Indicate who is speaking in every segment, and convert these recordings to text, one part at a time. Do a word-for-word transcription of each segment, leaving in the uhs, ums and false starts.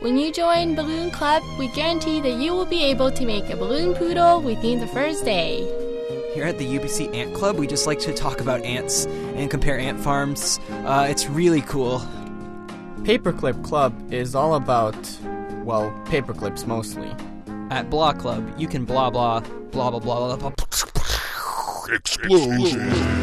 Speaker 1: When you join Balloon Club, we guarantee that you will be able to make a balloon poodle within the first day.
Speaker 2: Here at the U B C Ant Club, we just like to talk about ants and compare ant farms. Uh, it's really cool.
Speaker 3: Paperclip Club is all about, well, paperclips mostly.
Speaker 2: At Blah Club, you can blah blah, blah blah blah blah blah.
Speaker 4: Explosion!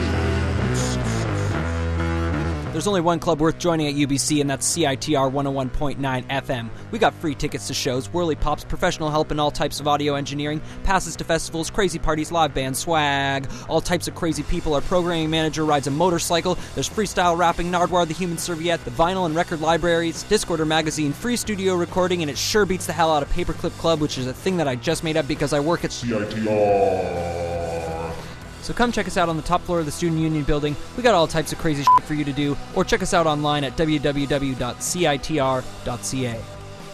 Speaker 2: There's only one club worth joining at U B C, and that's C I T R one oh one point nine F M. We got free tickets to shows, whirly pops, professional help in all types of audio engineering, passes to festivals, crazy parties, live band swag, all types of crazy people. Our programming manager rides a motorcycle. There's freestyle rapping, Nardwar the Human Serviette, the vinyl and record libraries, Discorder magazine, free studio recording, and it sure beats the hell out of Paperclip Club, which is a thing that I just made up because I work at
Speaker 4: C I T R.
Speaker 2: So come check us out on the top floor of the Student Union building. We got all types of crazy shit for you to do. Or check us out online at w w w dot c i t r dot c a.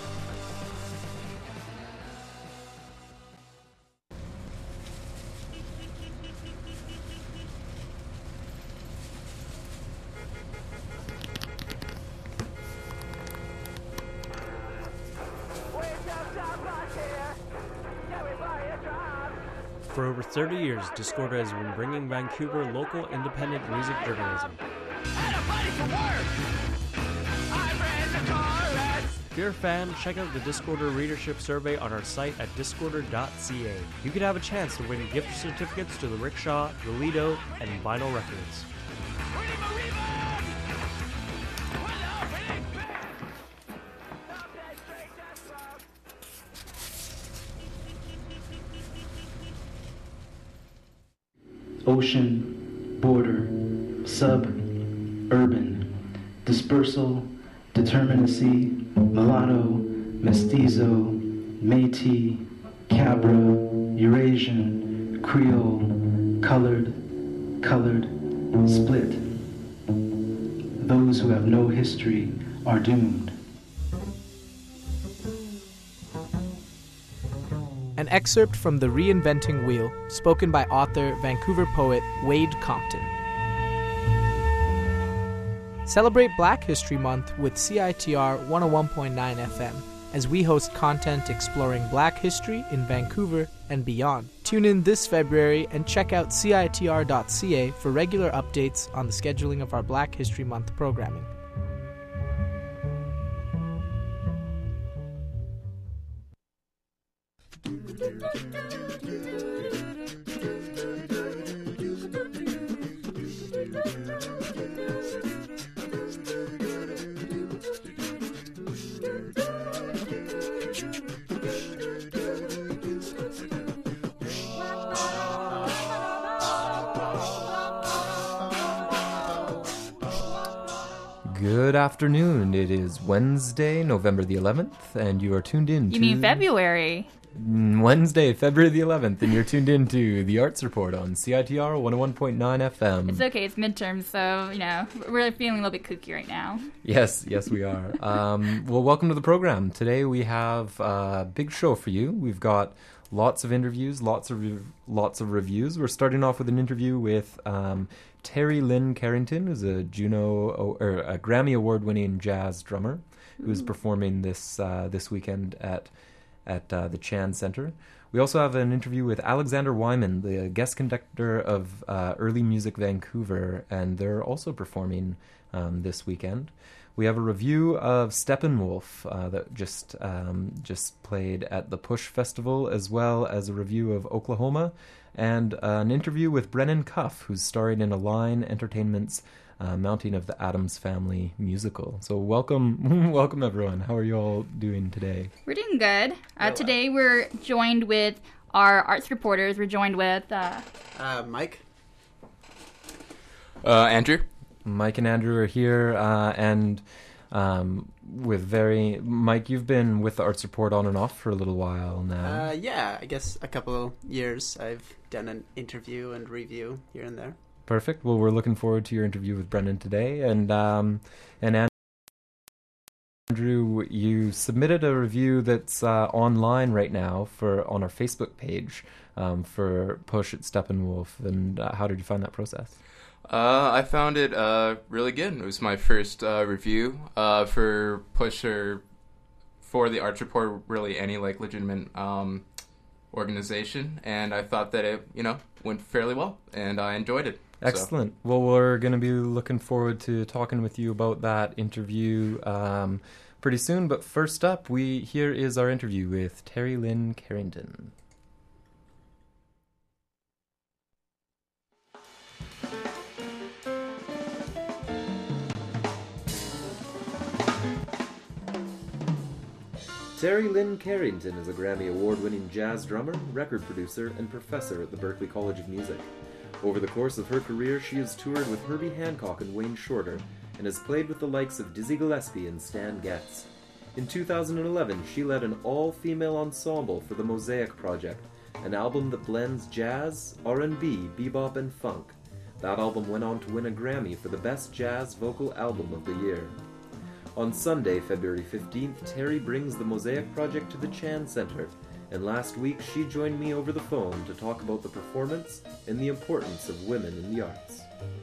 Speaker 5: For over thirty years, Discorder has been bringing Vancouver local independent music journalism. If you're a fan, check out the Discorder readership survey on our site at discorder dot c a. You could have a chance to win gift certificates to the Rickshaw, the Lido, and Vinyl Records.
Speaker 6: Ocean, border, sub, urban, dispersal, determinacy, mulatto, mestizo, Métis, Cabra, Eurasian, Creole, colored, colored, split. Those who have no history are doomed.
Speaker 7: An excerpt from The Reinventing Wheel, spoken by author, Vancouver poet Wade Compton. Celebrate Black History Month with C I T R one oh one point nine F M as we host content exploring Black history in Vancouver and beyond. Tune in this February and check out c i t r dot c a for regular updates on the scheduling of our Black History Month programming.
Speaker 8: Good afternoon. It is Wednesday, November the eleventh, and you are tuned in to...
Speaker 9: You mean February?
Speaker 8: Wednesday, February the eleventh, and you're tuned in to The Arts Report on C I T R one oh one point nine F M.
Speaker 9: It's okay, it's midterm, so, you know, we're feeling a little bit kooky right now.
Speaker 8: Yes, yes, we are. um, well, welcome to the program. Today we have a big show for you. We've got lots of interviews, lots of re- lots of reviews. We're starting off with an interview with um, Terry Lynn Carrington, who's a Juno or a Grammy Award-winning jazz drummer, who's Ooh. performing this uh, this weekend at at uh, the Chan Center. We also have an interview with Alexander Wyman, the guest conductor of uh, Early Music Vancouver, and they're also performing um, this weekend. We have a review of Steppenwolf uh, that just um, just played at the Push Festival, as well as a review of Oklahoma, and uh, an interview with Brennan Cuff, who's starring in Align Entertainment's uh, mounting of the Addams Family musical. So welcome, welcome everyone. How are you all doing today?
Speaker 9: We're doing good. Uh, today we're joined with our arts reporters. We're joined with... Uh,
Speaker 10: uh, Mike.
Speaker 11: Uh, Andrew.
Speaker 8: Mike and Andrew are here, uh, and um, with very... Mike, you've been with the Arts Report on and off for a little while now.
Speaker 10: Uh, yeah, I guess a couple of years I've done an interview and review here and there.
Speaker 8: Perfect. Well, we're looking forward to your interview with Brendan today. And um, and Andrew, you submitted a review that's uh, online right now for on our Facebook page um, for Push at Steppenwolf. And uh, how did you find that process?
Speaker 11: Uh, I found it uh, really good. It was my first uh, review uh, for Push or for the Arts Report, really any like legitimate um, organization, and I thought that it, you know, went fairly well, and I enjoyed it.
Speaker 8: Excellent. So. Well, we're going to be looking forward to talking with you about that interview um, pretty soon. But first up, we here is our interview with Terry Lynn Carrington. Terry Lynn Carrington is a Grammy Award-winning jazz drummer, record producer, and professor at the Berklee College of Music. Over the course of her career, she has toured with Herbie Hancock and Wayne Shorter, and has played with the likes of Dizzy Gillespie and Stan Getz. In two thousand eleven, she led an all-female ensemble for the Mosaic Project, an album that blends jazz, R and B, bebop, and funk. That album went on to win a Grammy for the Best Jazz Vocal Album of the Year. On Sunday, February fifteenth, Terry brings the Mosaic Project to the Chan Center, and last week she joined me over the phone to talk about the performance and the importance of women in the arts.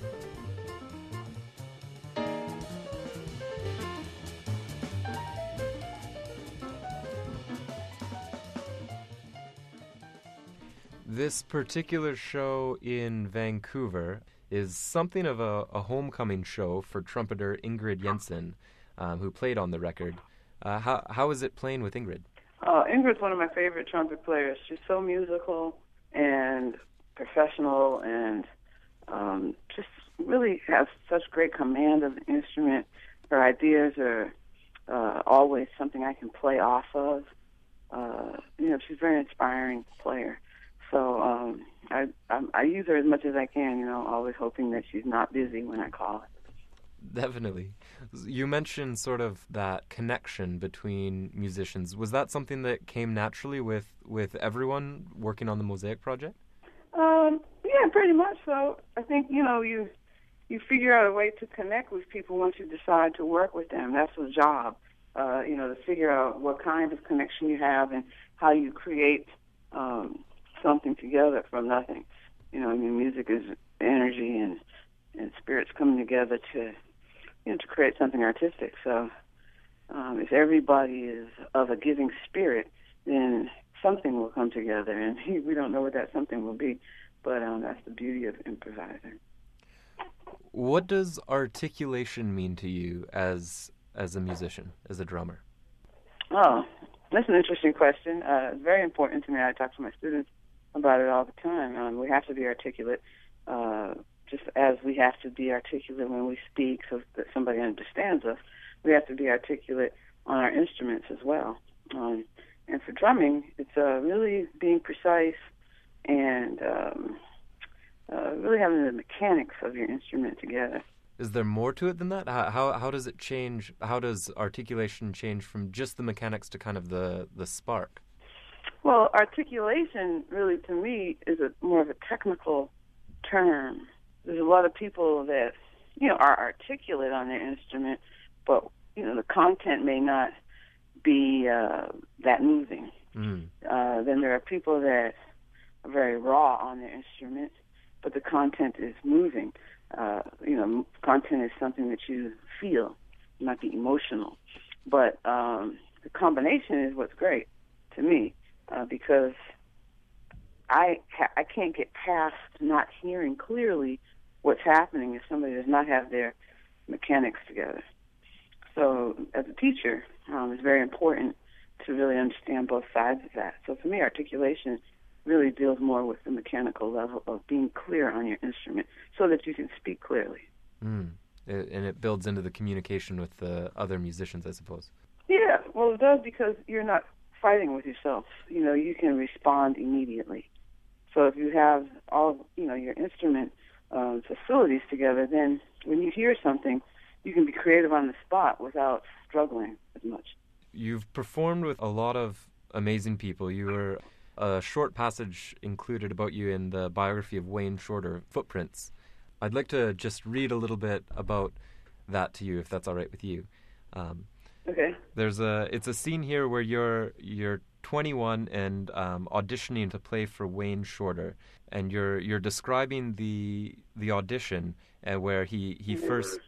Speaker 8: This particular show in Vancouver is something of a, a homecoming show for trumpeter Ingrid Jensen, um, who played on the record. Uh, how how is it playing with Ingrid?
Speaker 12: Uh, Ingrid's one of my favorite trumpet players. She's so musical and professional, and um, just really has such great command of the instrument. Her ideas are uh, always something I can play off of. Uh, you know, she's a very inspiring player. So um, I, I I use her as much as I can, you know, always hoping that she's not busy when I call her.
Speaker 8: Definitely. You mentioned sort of that connection between musicians. Was that something that came naturally with, with everyone working on the Mosaic Project?
Speaker 12: Um, yeah, pretty much so. I think, you know, you you figure out a way to connect with people once you decide to work with them. That's the job, uh, you know, to figure out what kind of connection you have and how you create um, something together from nothing. You know, I mean, music is energy and, and spirits coming together to, you know, to create something artistic. So um, if everybody is of a giving spirit, then something will come together, and we don't know what that something will be, but um, that's the beauty of improvising.
Speaker 8: What does articulation mean to you as as a musician, as a drummer?
Speaker 12: Oh, that's an interesting question. Uh, it's very important to me. I talk to my students about it all the time. Um, we have to be articulate, uh, just as we have to be articulate when we speak so that somebody understands us. We have to be articulate on our instruments as well. Um, and for drumming, it's uh, really being precise and um, uh, really having the mechanics of your instrument together.
Speaker 8: Is there more to it than that? How, how how does it change? How does articulation change from just the mechanics to kind of the, the spark?
Speaker 12: Well, articulation really, to me, is a more of a technical term. There's a lot of people that, you know, are articulate on their instrument, but, you know, the content may not be uh, that moving.
Speaker 8: Mm.
Speaker 12: Uh, then there are people that are very raw on their instrument, but the content is moving. Uh, you know, content is something that you feel, it might be emotional. But um, the combination is what's great to me, uh, because I ha- I can't get past not hearing clearly what's happening if somebody does not have their mechanics together. So as a teacher, um, it's very important to really understand both sides of that. So for me, articulation really deals more with the mechanical level of being clear on your instrument so that you can speak clearly.
Speaker 8: Mm. It, and it builds into the communication with the other musicians, I suppose.
Speaker 12: Yeah, well, it does, because you're not fighting with yourself. You know, you can respond immediately. So if you have all, you know, your instrument um, facilities together, then when you hear something, you can be creative on the spot without struggling as much.
Speaker 8: You've performed with a lot of amazing people. You were a short passage included about you in the biography of Wayne Shorter, Footprints. I'd like to just read a little bit about that to you, if that's all right with you. Um,
Speaker 12: okay.
Speaker 8: There's a it's a scene here where you're you're twenty-one and um, auditioning to play for Wayne Shorter, and you're you're describing the the audition uh, where he he first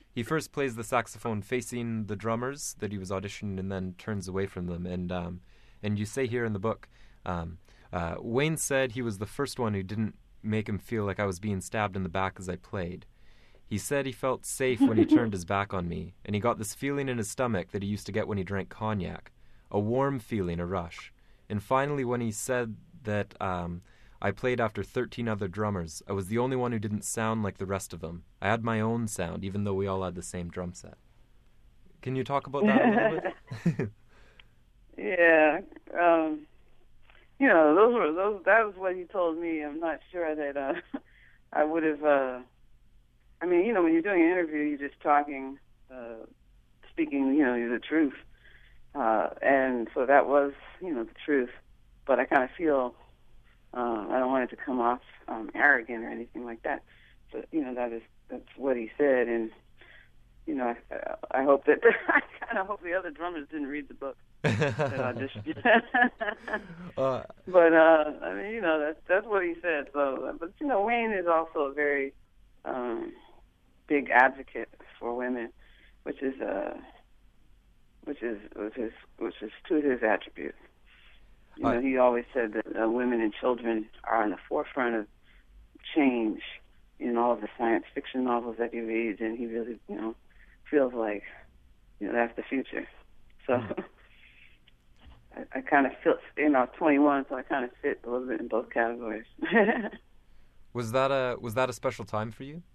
Speaker 8: he first plays the saxophone facing the drummers that he was auditioning and then turns away from them. And um, and you say here in the book, um, uh, Wayne said he was the first one who didn't make him feel like I was being stabbed in the back as I played. He said he felt safe when he turned his back on me, and he got this feeling in his stomach that he used to get when he drank cognac, a warm feeling, a rush. And finally, when he said that um, I played after thirteen other drummers, I was the only one who didn't sound like the rest of them. I had my own sound, even though we all had the same drum set. Can you talk about that a little bit?
Speaker 12: Yeah, um, you know, those were those. That was what he told me. I'm not sure that uh, I would have. Uh, I mean, you know, when you're doing an interview, you're just talking, uh, speaking, you know, the truth, uh, and so that was, you know, the truth. But I kind of feel uh, I don't want it to come off um, arrogant or anything like that. So, you know, that is that's what he said, and you know, I, I hope that I kind of hope the other drummers didn't read the book. that I just, uh, but uh, I mean, you know, that's that's what he said. So, but you know, Wayne is also a very um, big advocate for women, which is uh, which is which is which is to his attribute. You know, he always said that uh, women and children are on the forefront of change in all of the science fiction novels that he reads, and he really, you know, feels like, you know, that's the future. So mm. I, I kind of feel, you know, twenty-one, so I kind of fit a little bit in both categories.
Speaker 8: Was that a was that a special time for you?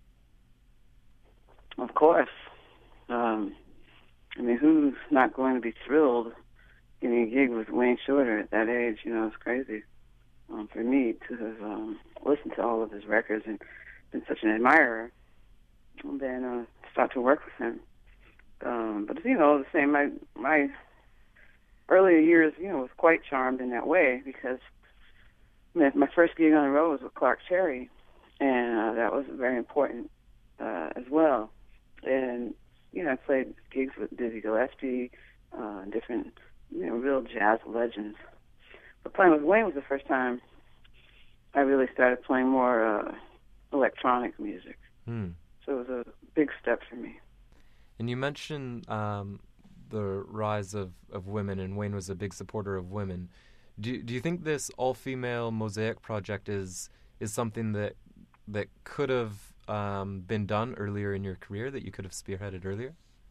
Speaker 12: Of course. Um, I mean, who's not going to be thrilled getting a gig with Wayne Shorter at that age? You know, it's crazy um, for me to have um, listened to all of his records and been such an admirer, and then uh, start to work with him. Um, but you know, the same. My my earlier years, you know, was quite charmed in that way because my, my first gig on the road was with Clark Terry, and uh, that was very important uh, as well. And you know, I played gigs with Dizzy Gillespie, uh, different, you know, real jazz legends. But playing with Wayne was the first time I really started playing more uh, electronic music.
Speaker 8: Hmm.
Speaker 12: So it was a big step for me.
Speaker 8: And you mentioned um, the rise of, of women, and Wayne was a big supporter of women. Do do you think this all-female Mosaic project is is something that that could have um, been done earlier in your career, that you could have spearheaded earlier?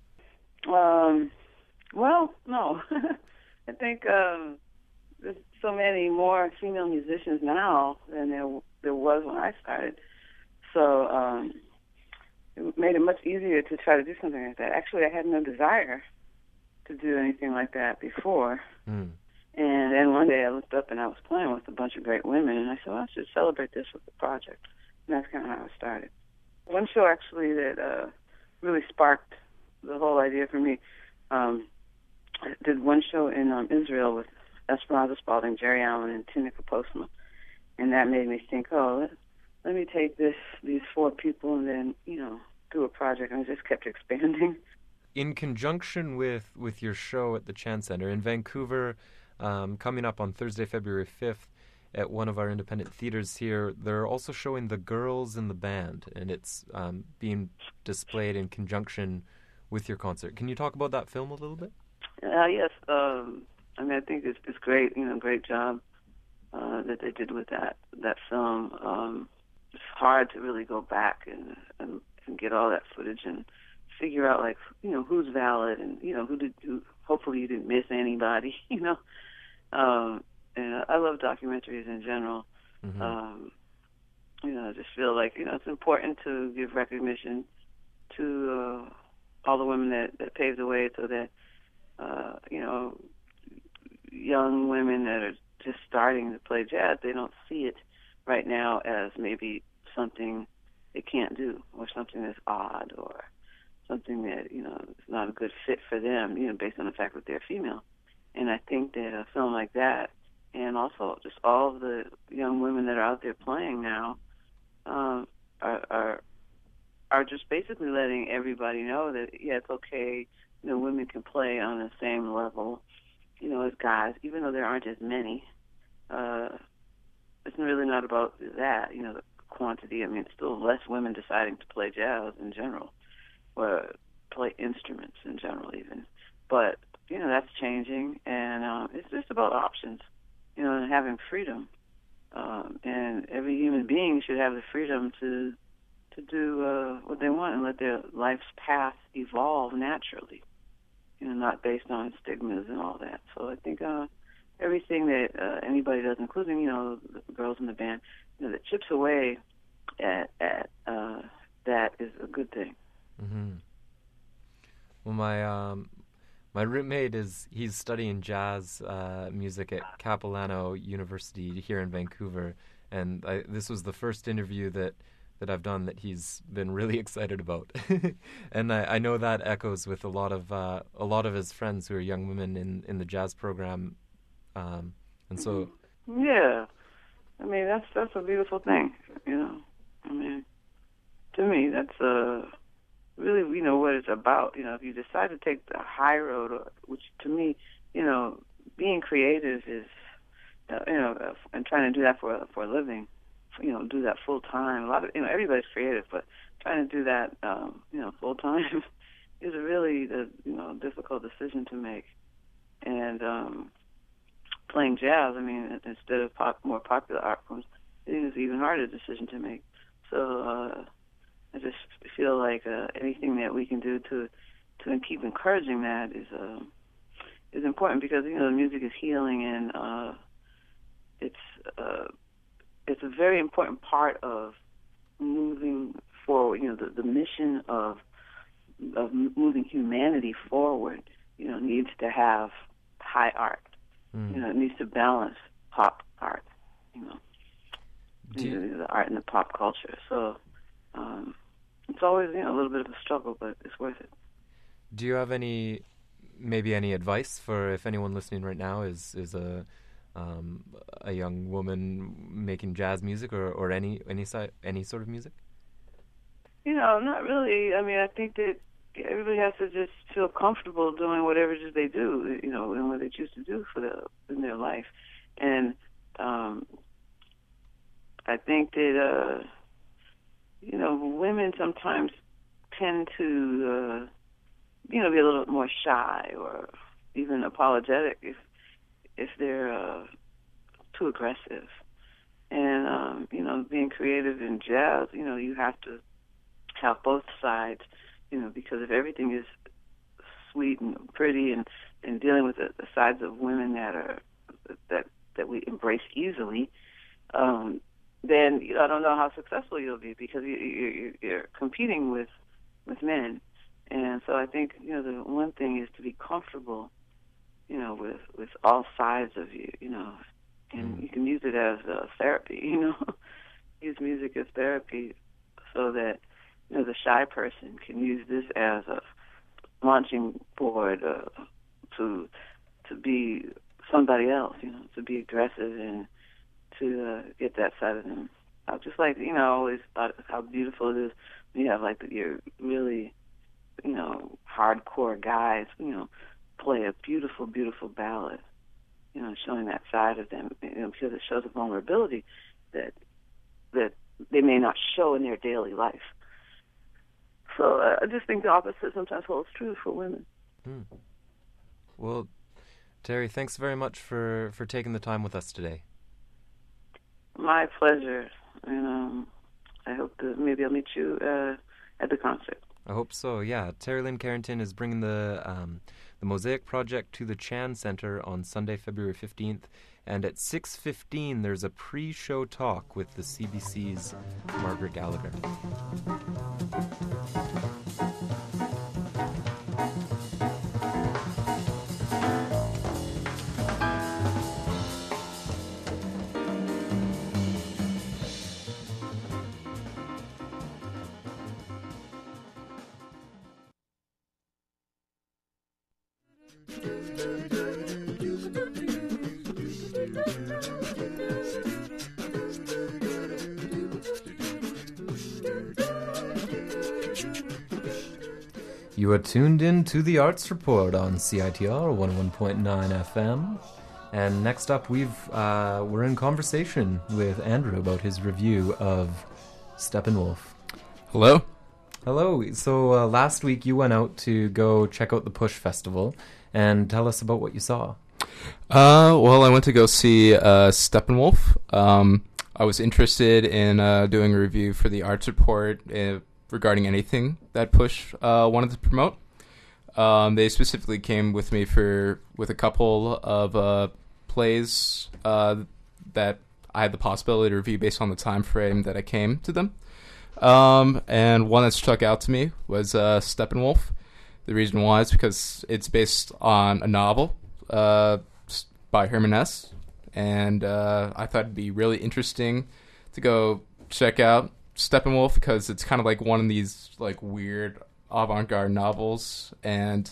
Speaker 12: Um, well, no. I think um, there's so many more female musicians now than there there was when I started. So um, it made it much easier to try to do something like that. Actually, I had no desire to do anything like that before.
Speaker 8: Mm.
Speaker 12: And then one day I looked up and I was playing with a bunch of great women, and I said, well, I should celebrate this with the project. And that's kind of how it started. One show, actually, that uh, really sparked the whole idea for me, um, I did one show in um, Israel with Esperanza Spalding, Jerry Allen, and Tunica Postma. And that made me think, oh, let, let me take this these four people and then, you know, do a project. And it just kept expanding.
Speaker 8: In conjunction with, with your show at the Chan Center in Vancouver, um, coming up on Thursday, February fifth, at one of our independent theaters here, they're also showing The Girls in the Band, and it's um, being displayed in conjunction with your concert. Can you talk about that film a little bit?
Speaker 12: Uh, yes. Um, I mean, I think it's, it's great, you know, great job uh, that they did with that that film. Um, it's hard to really go back and, and, and get all that footage and figure out, like, you know, who's valid and, you know, who did, who, hopefully you didn't miss anybody, you know. Um, and I love documentaries in general.
Speaker 8: Mm-hmm.
Speaker 12: Um, you know, I just feel like, you know, it's important to give recognition to uh, all the women that, that paved the way so that, uh, you know, young women that are just starting to play jazz, they don't see it right now as maybe something they can't do or something that's odd or something that, you know, is not a good fit for them, you know, based on the fact that they're female. And I think that a film like that, and also just all of the young women that are out there playing now, um, are, are are just basically letting everybody know that, yeah, it's okay, you know, women can play on the same level, you know, as guys, even though there aren't as many. Uh, it's really not about that, you know, the quantity. I mean, it's still less women deciding to play jazz in general. or play instruments in general even. But, you know, that's changing, and um, it's just about options, you know, and having freedom. Um, and every human being should have the freedom to to do uh, what they want and let their life's path evolve naturally, you know, not based on stigmas and all that. So I think uh, everything that uh, anybody does, including, you know, the girls in the band, you know, that chips away at, at uh, that is a good thing.
Speaker 8: Mm-hmm. Well, my um, my roommate is he's studying jazz uh, music at Capilano University here in Vancouver, and I, this was the first interview that, that I've done that he's been really excited about, and I, I know that echoes with a lot of uh, a lot of his friends who are young women in, in the jazz program, um, and so
Speaker 12: yeah, I mean that's that's a beautiful thing, you know. I mean, to me that's a uh, really, you know, what it's about. You know, if you decide to take the high road, or, which to me, you know, being creative is, uh, you know, uh, and trying to do that for for a living, you know, do that full time. A lot of, you know, everybody's creative, but trying to do that, um, you know, full time is a really, uh, you know, difficult decision to make. And um, playing jazz, I mean, instead of pop, more popular art forms, it is an even harder decision to make. So. Uh, I just feel like uh, anything that we can do to to keep encouraging that is uh, is important, because, you know, the music is healing, and uh, it's uh, it's a very important part of moving forward. You know, the, the mission of of moving humanity forward, you know, needs to have high art. Mm. You know, it needs to balance pop art. You know, you know the art and the pop culture. So. Um, It's always, you know, a little bit of a struggle, but it's worth it.
Speaker 8: Do you have any, maybe any advice for if anyone listening right now is is a um, a young woman making jazz music, or, or any any si- any sort of music?
Speaker 12: You know, not really. I mean, I think that everybody has to just feel comfortable doing whatever it is they do, you know, and what they choose to do for the in their life. And um, I think that. Uh, You know, women sometimes tend to, uh, you know, be a little bit more shy or even apologetic if if they're uh, too aggressive. And, um, you know, being creative in jazz, you know, you have to have both sides, you know, because if everything is sweet and pretty and, and dealing with the, the sides of women that are that that we embrace easily, um, then I don't know how successful you'll be, because you, you, you're competing with with men. And so I think, you know, the one thing is to be comfortable, you know, with, with all sides of you, you know, and mm. you can use it as uh, therapy, you know, use music as therapy, so that, you know, the shy person can use this as a launching board uh, to to be somebody else, you know, to be aggressive and to uh, get that side of them. I just like, you know, I always thought how beautiful it is when you have, like, your really, you know, hardcore guys, you know, play a beautiful, beautiful ballad, you know, showing that side of them, you know, because it shows a vulnerability that that they may not show in their daily life. So uh, I just think the opposite sometimes holds true for women.
Speaker 8: Hmm. Well, Terry, thanks very much for, for taking the time with us today.
Speaker 12: My pleasure, and um, I hope that maybe I'll meet you uh, at the concert.
Speaker 8: I hope so, yeah. Terry Lynn Carrington is bringing the um, the Mosaic Project to the Chan Center on Sunday, February fifteenth, and at six fifteen there's a pre-show talk with the C B C's Margaret Gallagher. You are tuned in to the Arts Report on C I T R one oh one point nine F M. And next up, we've uh, we're in conversation with Andrew about his review of Steppenwolf.
Speaker 13: Hello.
Speaker 8: Hello. So uh, last week you went out to go check out the Push Festival, and tell us about what you saw.
Speaker 11: Uh, well, I went to go see uh, Steppenwolf. Um, I was interested in uh, doing a review for the Arts Report uh, regarding anything that Push uh, wanted to promote. Um, they specifically came with me for with a couple of uh, plays uh, that I had the possibility to review based on the time frame that I came to them. Um, and one that struck out to me was uh, Steppenwolf. The reason why is because it's based on a novel uh, by Herman Hesse, and uh, I thought it'd be really interesting to go check out Steppenwolf because it's kind of like one of these like weird avant-garde novels, and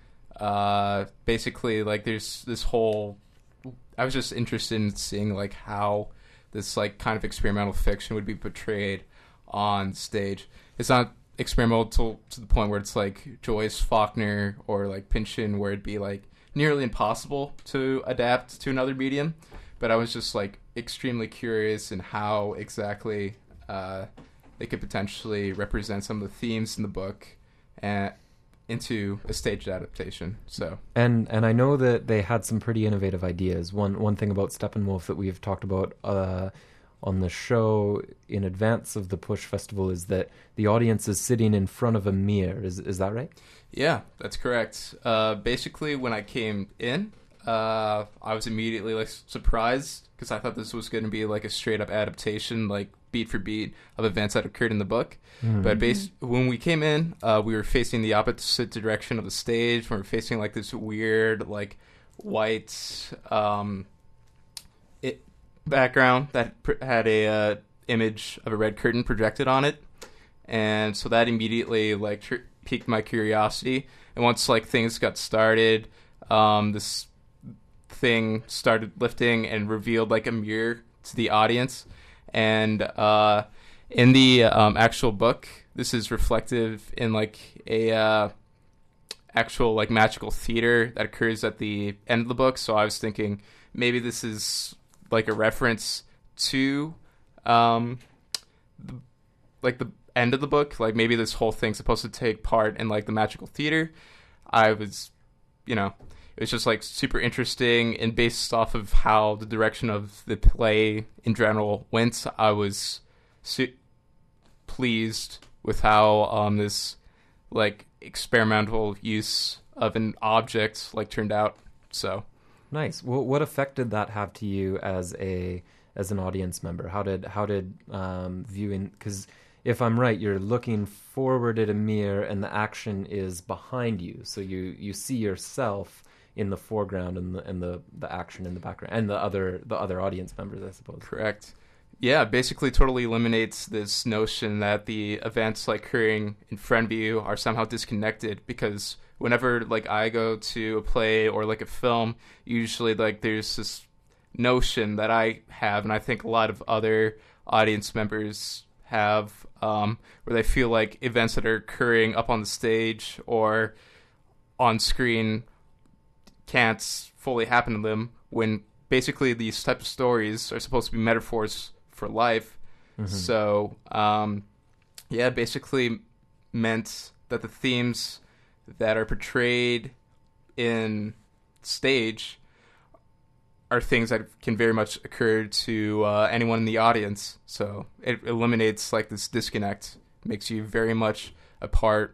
Speaker 11: uh, basically like there's this whole. I was just interested in seeing like how this like kind of experimental fiction would be portrayed on stage. It's not experimental to, to the point where it's like Joyce Faulkner or like Pynchon, where it'd be like nearly impossible to adapt to another medium. But I was just like extremely curious in how exactly uh, they could potentially represent some of the themes in the book and into a staged adaptation. So
Speaker 8: and and I know that they had some pretty innovative ideas. One one thing about Steppenwolf that we've talked about uh, on the show in advance of the Push Festival is that the audience is sitting in front of a mirror. Is is that right?
Speaker 11: Yeah, that's correct. Uh, basically, when I came in, uh, I was immediately like surprised because I thought this was going to be like a straight up adaptation, like beat for beat of events that occurred in the book. Mm-hmm. But bas- when we came in, uh, we were facing the opposite direction of the stage. We were facing like this weird, like white um, it background that pr- had a uh, image of a red curtain projected on it, and so that immediately like tr- piqued my curiosity. And once like things got started, um, this thing started lifting and revealed like a mirror to the audience. And uh, in the um, actual book, this is reflective in like a uh, actual like magical theater that occurs at the end of the book. So I was thinking maybe this is like a reference to um, the, like the end of the book. Like maybe this whole thing's supposed to take part in like the magical theater. I was, you know, it was just like super interesting, and based off of how the direction of the play in general went, I was su- pleased with how um, this like experimental use of an object like turned out. So
Speaker 8: nice. Well, what effect did that have to you as a as an audience member? How did how did um, viewing? Because if I'm right, you're looking forward at a mirror, and the action is behind you, so you you see yourself in the foreground and the and the, the action in the background, and the other the other audience members, I suppose.
Speaker 11: Correct. Yeah, basically totally eliminates this notion that the events like occurring in front of you are somehow disconnected, because whenever like I go to a play or like a film, usually like there's this notion that I have, and I think a lot of other audience members have, um, where they feel like events that are occurring up on the stage or on screen can't fully happen to them, when basically these types of stories are supposed to be metaphors for life. Mm-hmm. So, um, yeah, basically meant that the themes that are portrayed in stage are things that can very much occur to uh, anyone in the audience. So it eliminates like this disconnect, makes you very much a part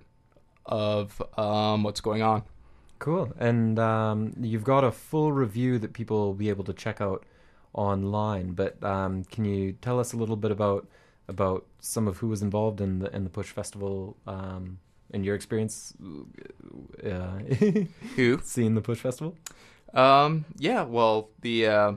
Speaker 11: of um, what's going on.
Speaker 8: Cool. And um, you've got a full review that people will be able to check out online, but um, can you tell us a little bit about about some of who was involved in the in the Push Festival, um, in your experience uh,
Speaker 11: who
Speaker 8: seeing the Push Festival?
Speaker 11: Um, yeah, well, the uh,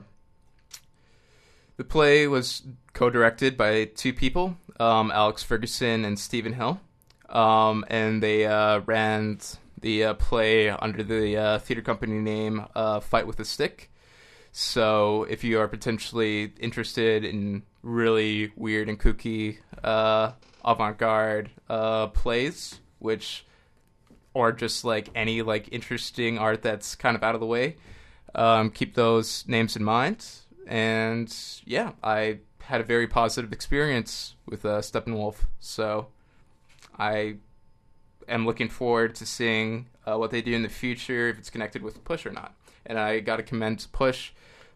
Speaker 11: the play was co-directed by two people, um, Alex Ferguson and Stephen Hill, um, and they uh, ran the uh, play under the uh, theater company name uh, Fight with a Stick. So if you are potentially interested in really weird and kooky uh, avant-garde uh, plays, which or just like any like interesting art that's kind of out of the way, um, keep those names in mind. And yeah, I had a very positive experience with uh, Steppenwolf, so I am looking forward to seeing uh, what they do in the future, if it's connected with Push or not. And I got to commend Push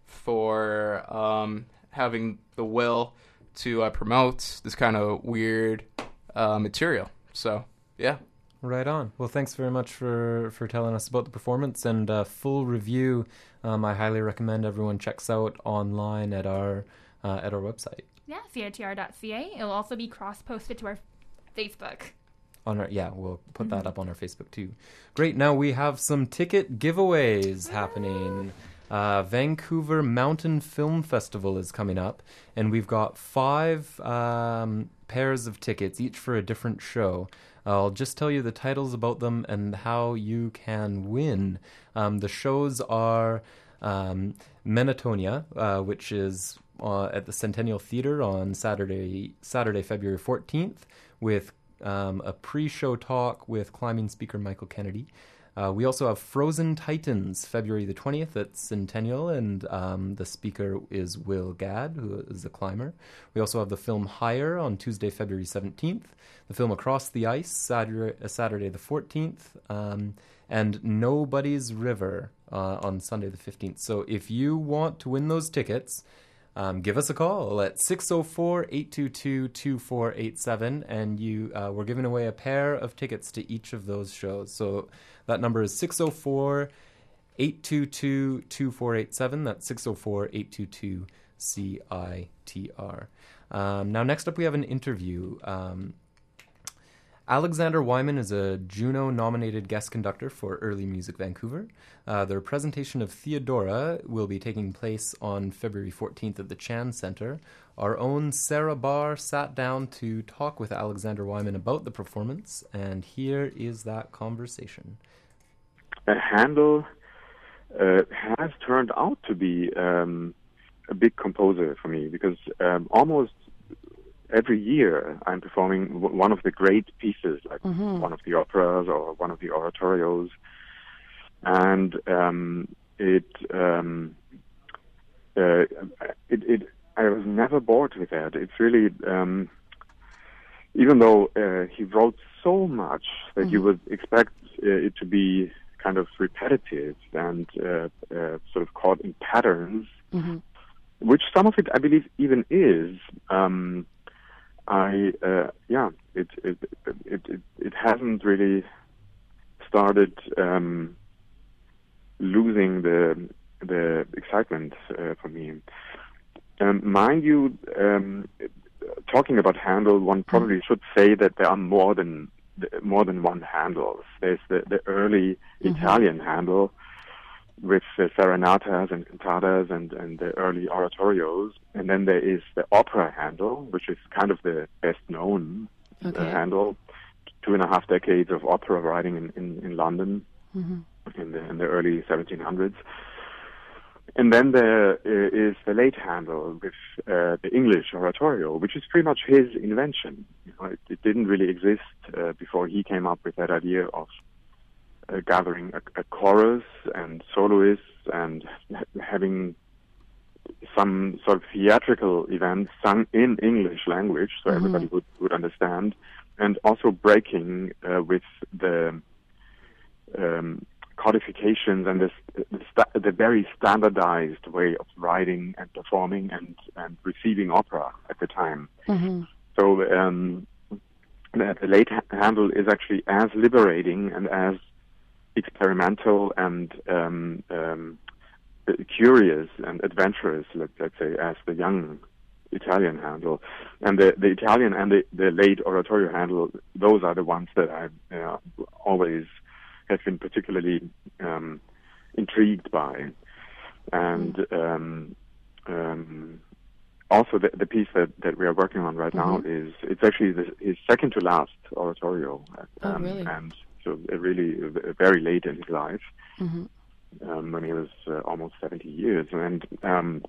Speaker 11: for um, having the will to uh, promote this kind of weird uh, material. So, yeah.
Speaker 8: Right on. Well, thanks very much for, for telling us about the performance, and a full review um, I highly recommend everyone checks out online at our uh, at our website.
Speaker 9: Yeah, C I T R dot C A. It'll also be cross-posted to our Facebook.
Speaker 8: On our yeah, we'll put mm-hmm. that up on our Facebook too. Great. Now we have some ticket giveaways happening. Uh, Vancouver Mountain Film Festival is coming up, and we've got five um, pairs of tickets, each for a different show. I'll just tell you the titles about them and how you can win. Um, the shows are um, Menatonia, uh, which is uh, at the Centennial Theatre on Saturday, Saturday, February fourteenth, with um, a pre-show talk with climbing speaker Michael Kennedy. Uh, we also have Frozen Titans, February the twentieth at Centennial, and um, the speaker is Will Gadd, who is a climber. We also have the film Higher on Tuesday, February seventeenth, the film Across the Ice, Saturday, uh, Saturday the fourteenth, um, and Nobody's River uh, on Sunday the fifteenth. So if you want to win those tickets, Um, give us a call at six oh four, eight two two, two four eight seven, and you uh, we're giving away a pair of tickets to each of those shows. So that number is six oh four, eight two two, two four eight seven. That's six oh four, eight two two, C I T R. Um, now, next up, we have an interview. Um, Alexander Wyman is a Juno-nominated guest conductor for Early Music Vancouver. Uh, their presentation of Theodora will be taking place on February fourteenth at the Chan Centre. Our own Sarah Barr sat down to talk with Alexander Wyman about the performance, and here is that conversation.
Speaker 13: Uh, Handel uh, has turned out to be um, a big composer for me, because um, almost every year I'm performing w- one of the great pieces, like mm-hmm. one of the operas or one of the oratorios, and um, it, um, uh, it it I was never bored with that. It's really, um, even though uh, he wrote so much that mm-hmm. you would expect uh, it to be kind of repetitive and uh, uh, sort of caught in patterns, mm-hmm. which some of it I believe even is. Um, I uh, yeah, it it, it it it hasn't really started um, losing the the excitement uh, for me. Um, mind you, um, talking about Handel, one probably mm-hmm. should say that there are more than more than one Handel. There's the, the early mm-hmm. Italian Handel with the serenatas and cantatas and, and the early oratorios. And then there is the opera Handel, which is kind of the best known okay. uh, Handel. Two and a half decades of opera writing in, in, in London mm-hmm. in, the, in the early seventeen hundreds. And then there is the late Handel with uh, the English oratorio, which is pretty much his invention. You know, it, it didn't really exist uh, before he came up with that idea of uh, gathering a, a chorus and soloists and ha- having some sort of theatrical event sung in English language so mm-hmm. everybody would, would understand, and also breaking uh, with the um, codifications and this, the, sta- the very standardized way of writing and performing and, and receiving opera at the time. Mm-hmm. So um, the, the late Handel is actually as liberating and as experimental and um, um, curious and adventurous, let, let's say, as the young Italian Handel. And the, the Italian and the, the late oratorio Handel, those are the ones that I uh, always have been particularly um, intrigued by. And um, um, also the, the piece that, that we are working on right mm-hmm. now is, it's actually the, his second to last oratorio. Um,
Speaker 14: oh, really?
Speaker 13: And so it really uh, very late in his life,
Speaker 14: mm-hmm.
Speaker 13: um, when he was uh, almost seventy years. And um,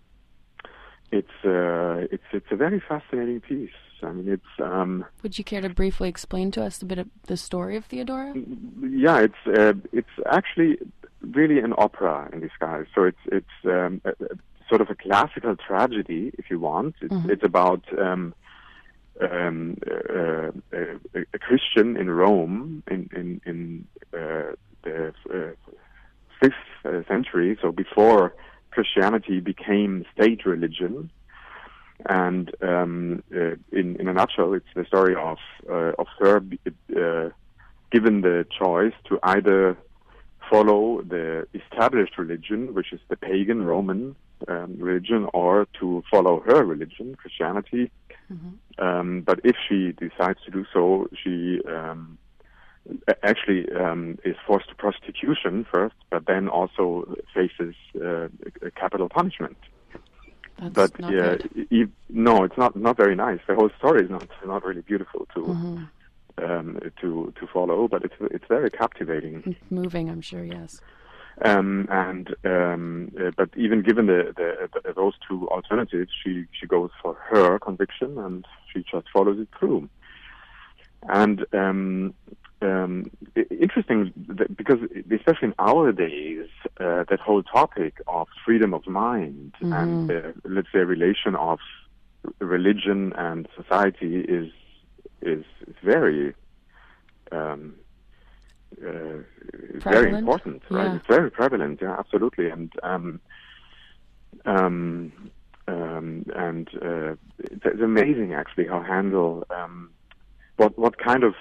Speaker 13: it's, uh, it's, it's a very fascinating piece. I mean, it's. Um,
Speaker 14: Would you care to briefly explain to us a bit of the story of Theodora?
Speaker 13: Yeah, it's uh, it's actually really an opera in disguise. So it's it's um, a, a sort of a classical tragedy, if you want. It's, mm-hmm. it's about um, um, uh, a, a Christian in Rome in in, in uh, the uh, fifth uh, century, so before Christianity became state religion. And um, uh, in in a nutshell, it's the story of uh, of her uh, given the choice to either follow the established religion, which is the pagan Roman um, religion, or to follow her religion, Christianity. Mm-hmm. Um, but if she decides to do so, she um, actually um, is forced to prostitution first, but then also faces uh, a capital punishment.
Speaker 14: That's
Speaker 13: but
Speaker 14: not
Speaker 13: uh,
Speaker 14: good.
Speaker 13: e- no, it's not not very nice. The whole story is not not really beautiful to
Speaker 14: Mm-hmm.
Speaker 13: um, to to follow, but it's it's very captivating.
Speaker 14: It's moving, I'm sure, yes.
Speaker 13: Um, and um, uh, but even given the, the, the those two alternatives, she she goes for her conviction and she just follows it through. And um, um, i- interesting that because especially in our days, uh, that whole topic of freedom of mind
Speaker 14: Mhm.
Speaker 13: and uh, let's say relation of religion and society is is, is very um, uh, it's very
Speaker 14: Prevalent?
Speaker 13: important, right?
Speaker 14: Yeah.
Speaker 13: It's very prevalent, yeah, absolutely. And um, um, um, and uh, it's, it's amazing actually how Handel um, what what kind of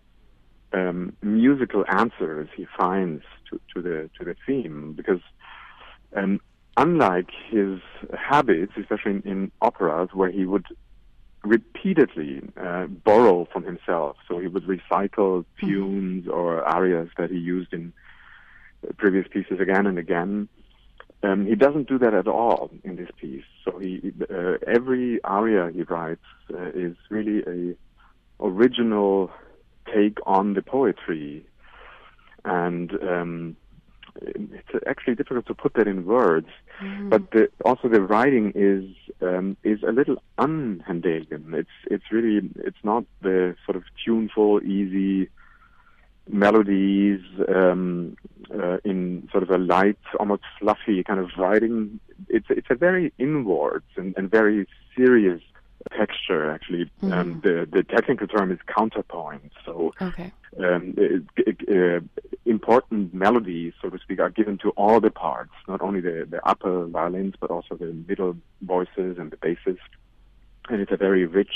Speaker 13: um, musical answers he finds to, to the to the theme, because um, unlike his habits, especially in, in operas, where he would repeatedly uh, borrow from himself, so he would recycle tunes or arias that he used in previous pieces again and again. Um, he doesn't do that at all in this piece. So he uh, every aria he writes uh, is really a original take on the poetry, and um, it's actually difficult to put that in words. Mm-hmm. But the, also the writing is um, is a little un-Handelian. It's it's really it's not the sort of tuneful, easy melodies um, uh, in sort of a light, almost fluffy kind of writing. It's it's a very inwards and, and very serious texture, actually. Mm-hmm. Um, the the technical term is counterpoint. So
Speaker 14: okay.
Speaker 13: um, it, it, uh, important melodies, so to speak, are given to all the parts, not only the, the upper violins, but also the middle voices and the basses. And it's a very rich,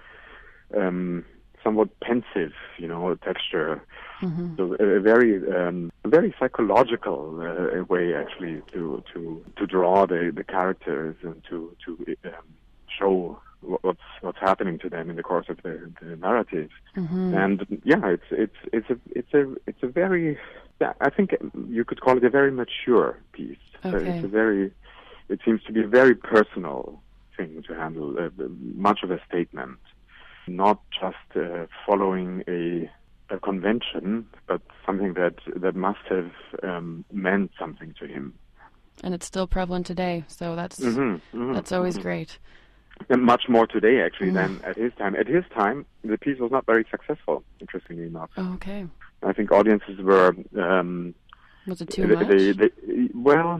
Speaker 13: um, somewhat pensive, you know, texture. Mm-hmm. So a, a very, um, a very psychological uh, way, actually, to to to draw the, the characters and to to um, show what's what's happening to them in the course of the, the narrative. Mm-hmm. And yeah, it's it's it's a it's a it's a very, I think you could call it a very mature piece.
Speaker 14: Okay.
Speaker 13: It's a very, it seems to be a very personal thing to handle, uh, much of a statement, not just uh, following a a convention, but something that that must have um, meant something to him.
Speaker 14: And it's still prevalent today, so that's
Speaker 13: mm-hmm, mm-hmm,
Speaker 14: that's always
Speaker 13: mm-hmm.
Speaker 14: great.
Speaker 13: And much more today, actually,
Speaker 14: Mm.
Speaker 13: than at his time. At his time, the piece was not very successful, interestingly enough.
Speaker 14: Oh, okay.
Speaker 13: I think audiences were... Um,
Speaker 14: was it too
Speaker 13: they,
Speaker 14: much?
Speaker 13: They, they, well,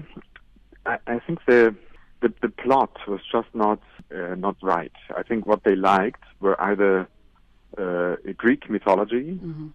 Speaker 13: I, I think the, the the plot was just not uh, not right. I think what they liked were either uh, Greek mythology mm-hmm.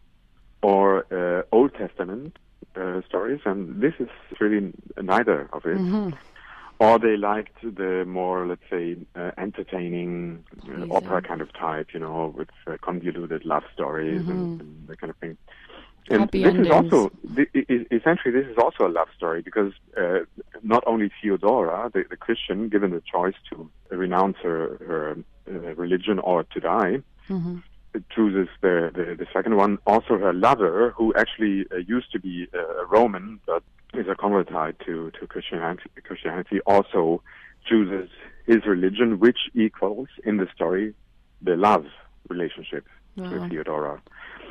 Speaker 13: or uh, Old Testament uh, stories, and this is really neither of it. Mm-hmm. Or they liked the more, let's say, uh, entertaining uh, opera kind of type, you know, with uh, convoluted love stories mm-hmm. and, and that kind of thing. And
Speaker 14: Happy
Speaker 13: this
Speaker 14: endings.
Speaker 13: is also, th- essentially, this is also a love story, because uh, not only Theodora, the, the Christian, given the choice to renounce her, her uh, religion or to die, mm-hmm. chooses the, the, the second one. Also her lover, who actually uh, used to be uh, a Roman, but is a convertite to, to Christianity, Christianity, also chooses his religion, which equals, in the story, the love relationship wow. with Theodora.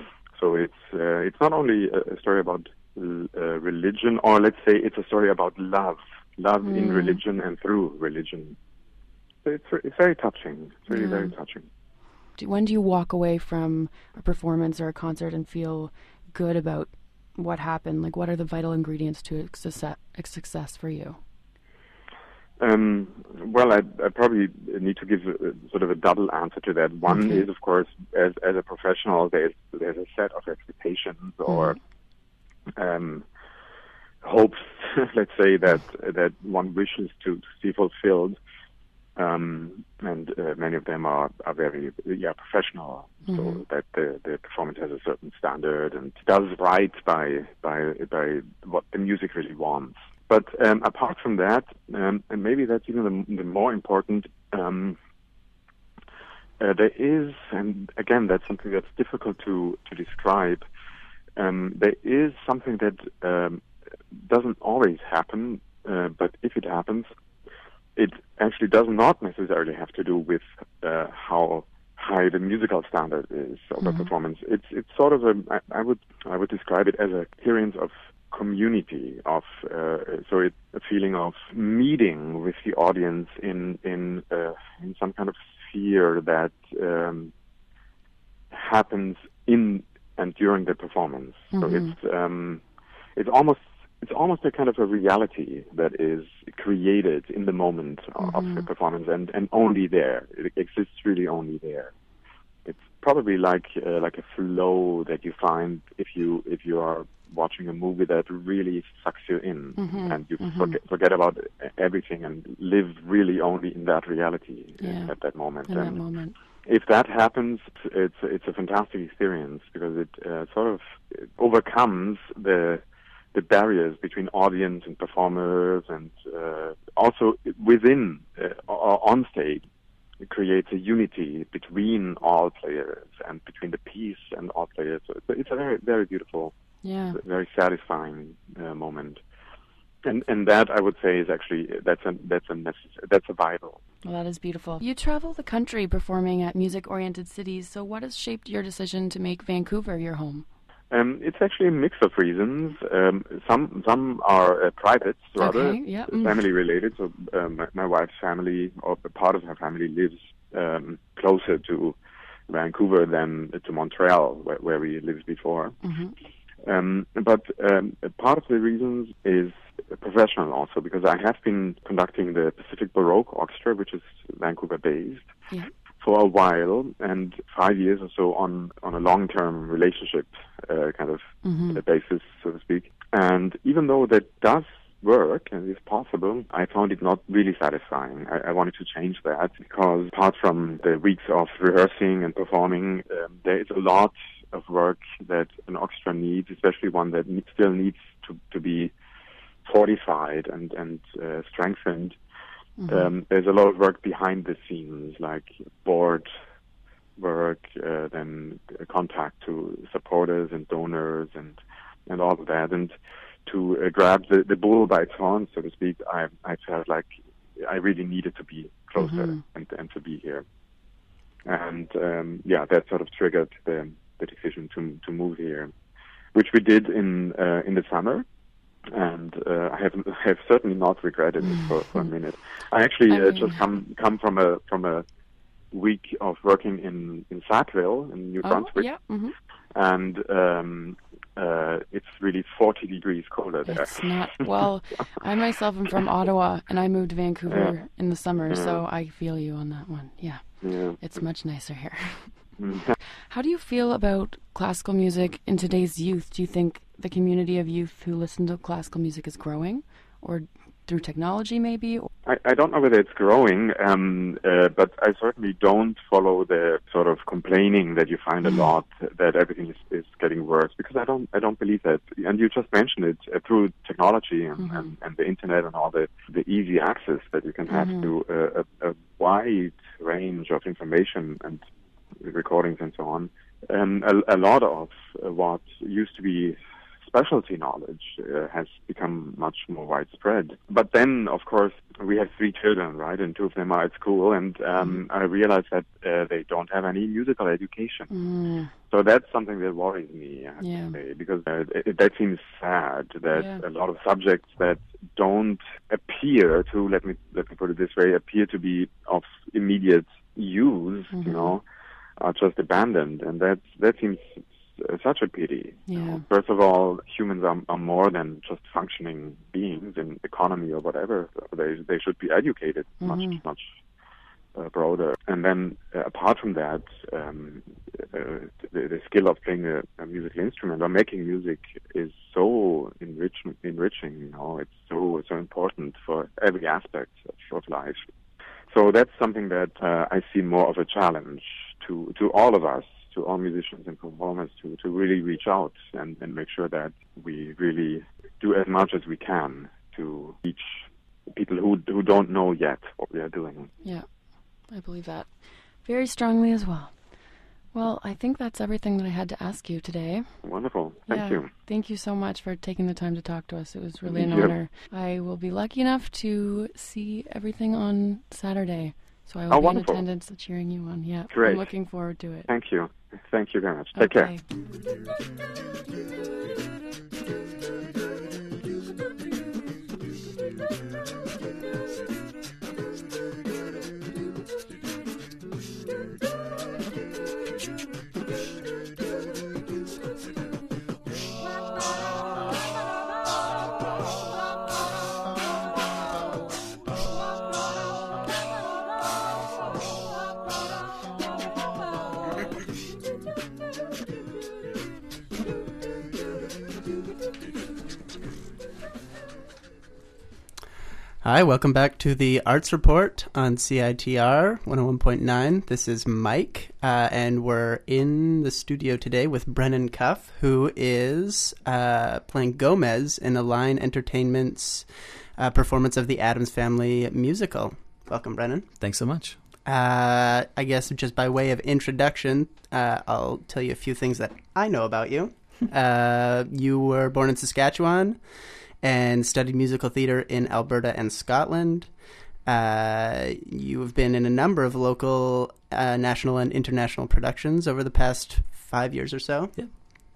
Speaker 13: So it's uh, it's not only a story about uh, religion, or let's say it's a story about love, love mm. in religion and through religion. So it's it's very touching. It's really yeah. very touching.
Speaker 14: Do, when do you walk away from a performance or a concert and feel good about what happened? Like, what are the vital ingredients to a success, a success for you?
Speaker 13: Um, well, I, I probably need to give a, sort of a double answer to that. One
Speaker 14: Okay.
Speaker 13: is, of course, as as a professional, there's there's a set of expectations or um, hopes, let's say, that that one wishes to, to see fulfilled, um, and uh, many of them are, are very yeah professional.
Speaker 14: Mhm.
Speaker 13: So that the, the performance has a certain standard and does right by by by what the music really wants. But um, apart from that, um, and maybe that's even the, the more important, um, uh, there is, and again, that's something that's difficult to, to describe, um, there is something that um, doesn't always happen, uh, but if it happens, it actually does not necessarily have to do with uh, how high the musical standard is of the
Speaker 14: Mhm.
Speaker 13: performance. It's it's sort of a, I, I would I would describe it as an experience of community, of uh, so it's a feeling of meeting with the audience in in uh, in some kind of sphere that um, happens in and during the performance. So
Speaker 14: Mhm.
Speaker 13: it's um, it's almost it's almost a kind of a reality that is created in the moment of of the
Speaker 14: Mhm.
Speaker 13: performance, and, and only there. It exists really only there. It's probably like uh, like a flow that you find if you if you are watching a movie that really sucks you in,
Speaker 14: Mhm.
Speaker 13: and you
Speaker 14: Mhm.
Speaker 13: forget forget about everything and live really only in that reality
Speaker 14: Yeah.
Speaker 13: at that moment.
Speaker 14: In that
Speaker 13: And
Speaker 14: moment.
Speaker 13: if that happens, it's it's a fantastic experience because it uh, sort of overcomes the the barriers between audience and performers, and uh, also within uh, or on stage, it creates a unity between all players and between the piece and all players. So it's a, it's a very very beautiful,
Speaker 14: Yeah.
Speaker 13: very satisfying uh, moment. And and that I would say is actually that's a that's a necess- that's a vital.
Speaker 14: Well, that is beautiful. You travel the country performing at music-oriented cities, so what has shaped your decision to make Vancouver your home?
Speaker 13: Um, it's actually a mix of reasons. Um, some some are uh, private, rather
Speaker 14: Okay, yeah, mm.
Speaker 13: family related. So um, my, my wife's family, or a part of her family, lives um, closer to Vancouver than to Montreal, where, where we lived before.
Speaker 14: Mhm.
Speaker 13: Um, but um, part of the reasons is professional also, because I have been conducting the Pacific Baroque Orchestra, which is Vancouver-based,
Speaker 14: Yeah.
Speaker 13: for a while, and five years or so on on a long-term relationship uh, kind of
Speaker 14: Mhm.
Speaker 13: uh, basis, so to speak. And even though that does work and is possible, I found it not really satisfying. I, I wanted to change that because apart from the weeks of rehearsing and performing, um, there is a lot of work that an orchestra needs, especially one that ne- still needs to, to be fortified and, and uh, strengthened.
Speaker 14: Mhm.
Speaker 13: Um, there's a lot of work behind the scenes, like board work, uh, then contact to supporters and donors and and all of that. And to uh, grab the, the bull by its horns, so to speak, I I felt like I really needed to be closer
Speaker 14: Mhm.
Speaker 13: and and to be here. And um, yeah, that sort of triggered the the decision to to move here, which we did in uh, in the summer. And uh, I have I have certainly not regretted it for, for a minute. I actually
Speaker 14: I
Speaker 13: uh,
Speaker 14: mean-
Speaker 13: just come come from a from a week of working in in Sackville in New
Speaker 14: Oh,
Speaker 13: Brunswick,
Speaker 14: yeah. Mhm.
Speaker 13: and um, uh, it's really forty degrees colder there.
Speaker 14: It's not well. I myself am from Ottawa, and I moved to Vancouver
Speaker 13: Yeah.
Speaker 14: in the summer,
Speaker 13: Yeah.
Speaker 14: so I feel you on that one. Yeah,
Speaker 13: Yeah.
Speaker 14: it's much nicer here.
Speaker 13: Mm.
Speaker 14: How do you feel about classical music in today's youth? Do you think the community of youth who listen to classical music is growing, or through technology maybe?
Speaker 13: I, I don't know whether it's growing, um, uh, but I certainly don't follow the sort of complaining that you find a lot that everything is, is getting worse, because I don't I don't believe that. And you just mentioned it uh, through technology and,
Speaker 14: Mhm.
Speaker 13: and, and the internet and all the, the easy access that you can have
Speaker 14: Mhm.
Speaker 13: to uh, a, a wide range of information and recordings and so on. Um, a, a lot of uh, what used to be specialty knowledge uh, has become much more widespread. But then, of course, we have three children, right? And two of them are at school, and um, I realize that uh, they don't have any musical education.
Speaker 14: Mm.
Speaker 13: So that's something that worries me, I have
Speaker 14: Yeah.
Speaker 13: to say, because uh, it, that seems sad that
Speaker 14: Yeah.
Speaker 13: a lot of subjects that don't appear to, let me let me put it this way, appear to be of immediate use,
Speaker 14: Mhm.
Speaker 13: you know, are just abandoned, and that that seems uh, such a pity.
Speaker 14: Yeah.
Speaker 13: You know, first of all, humans are, are more than just functioning beings in economy or whatever. They they should be educated
Speaker 14: Mm-hmm.
Speaker 13: much much uh, broader. And then uh, apart from that, um, uh, the, the skill of playing a, a musical instrument or making music is so enrich, enriching. You know, it's so so important for every aspect of, of life. So that's something that uh, I see more of a challenge to, to all of us, to all musicians and performers, to, to really reach out and, and make sure that we really do as much as we can to reach people who who don't know yet what we are doing.
Speaker 14: Yeah, I believe that very strongly as well. Well, I think that's everything that I had to ask you today.
Speaker 13: Wonderful. Thank
Speaker 14: yeah,
Speaker 13: you.
Speaker 14: Thank you so much for taking the time to talk to us. It was really an
Speaker 13: Yep.
Speaker 14: honor. I will be lucky enough to see everything on Saturday. So I will
Speaker 13: Oh,
Speaker 14: be
Speaker 13: wonderful.
Speaker 14: in attendance cheering you on. Yeah,
Speaker 13: Great.
Speaker 14: I'm looking forward to it.
Speaker 13: Thank you. Thank you very much. Take
Speaker 14: Okay.
Speaker 13: care.
Speaker 10: Hi, welcome back to the Arts Report on C I T R one oh one point nine. This is Mike, uh, and we're in the studio today with Brennan Cuff, who is uh, playing Gomez in Align Entertainment's uh, performance of the Addams Family musical. Welcome, Brennan.
Speaker 15: Thanks so much.
Speaker 10: Uh, I guess just by way of introduction, uh, I'll tell you a few things that I know about you. uh, you were born in Saskatchewan and studied musical theater in Alberta and Scotland. Uh, you have been in a number of local, uh, national, and international productions over the past five years or so.
Speaker 15: Yeah.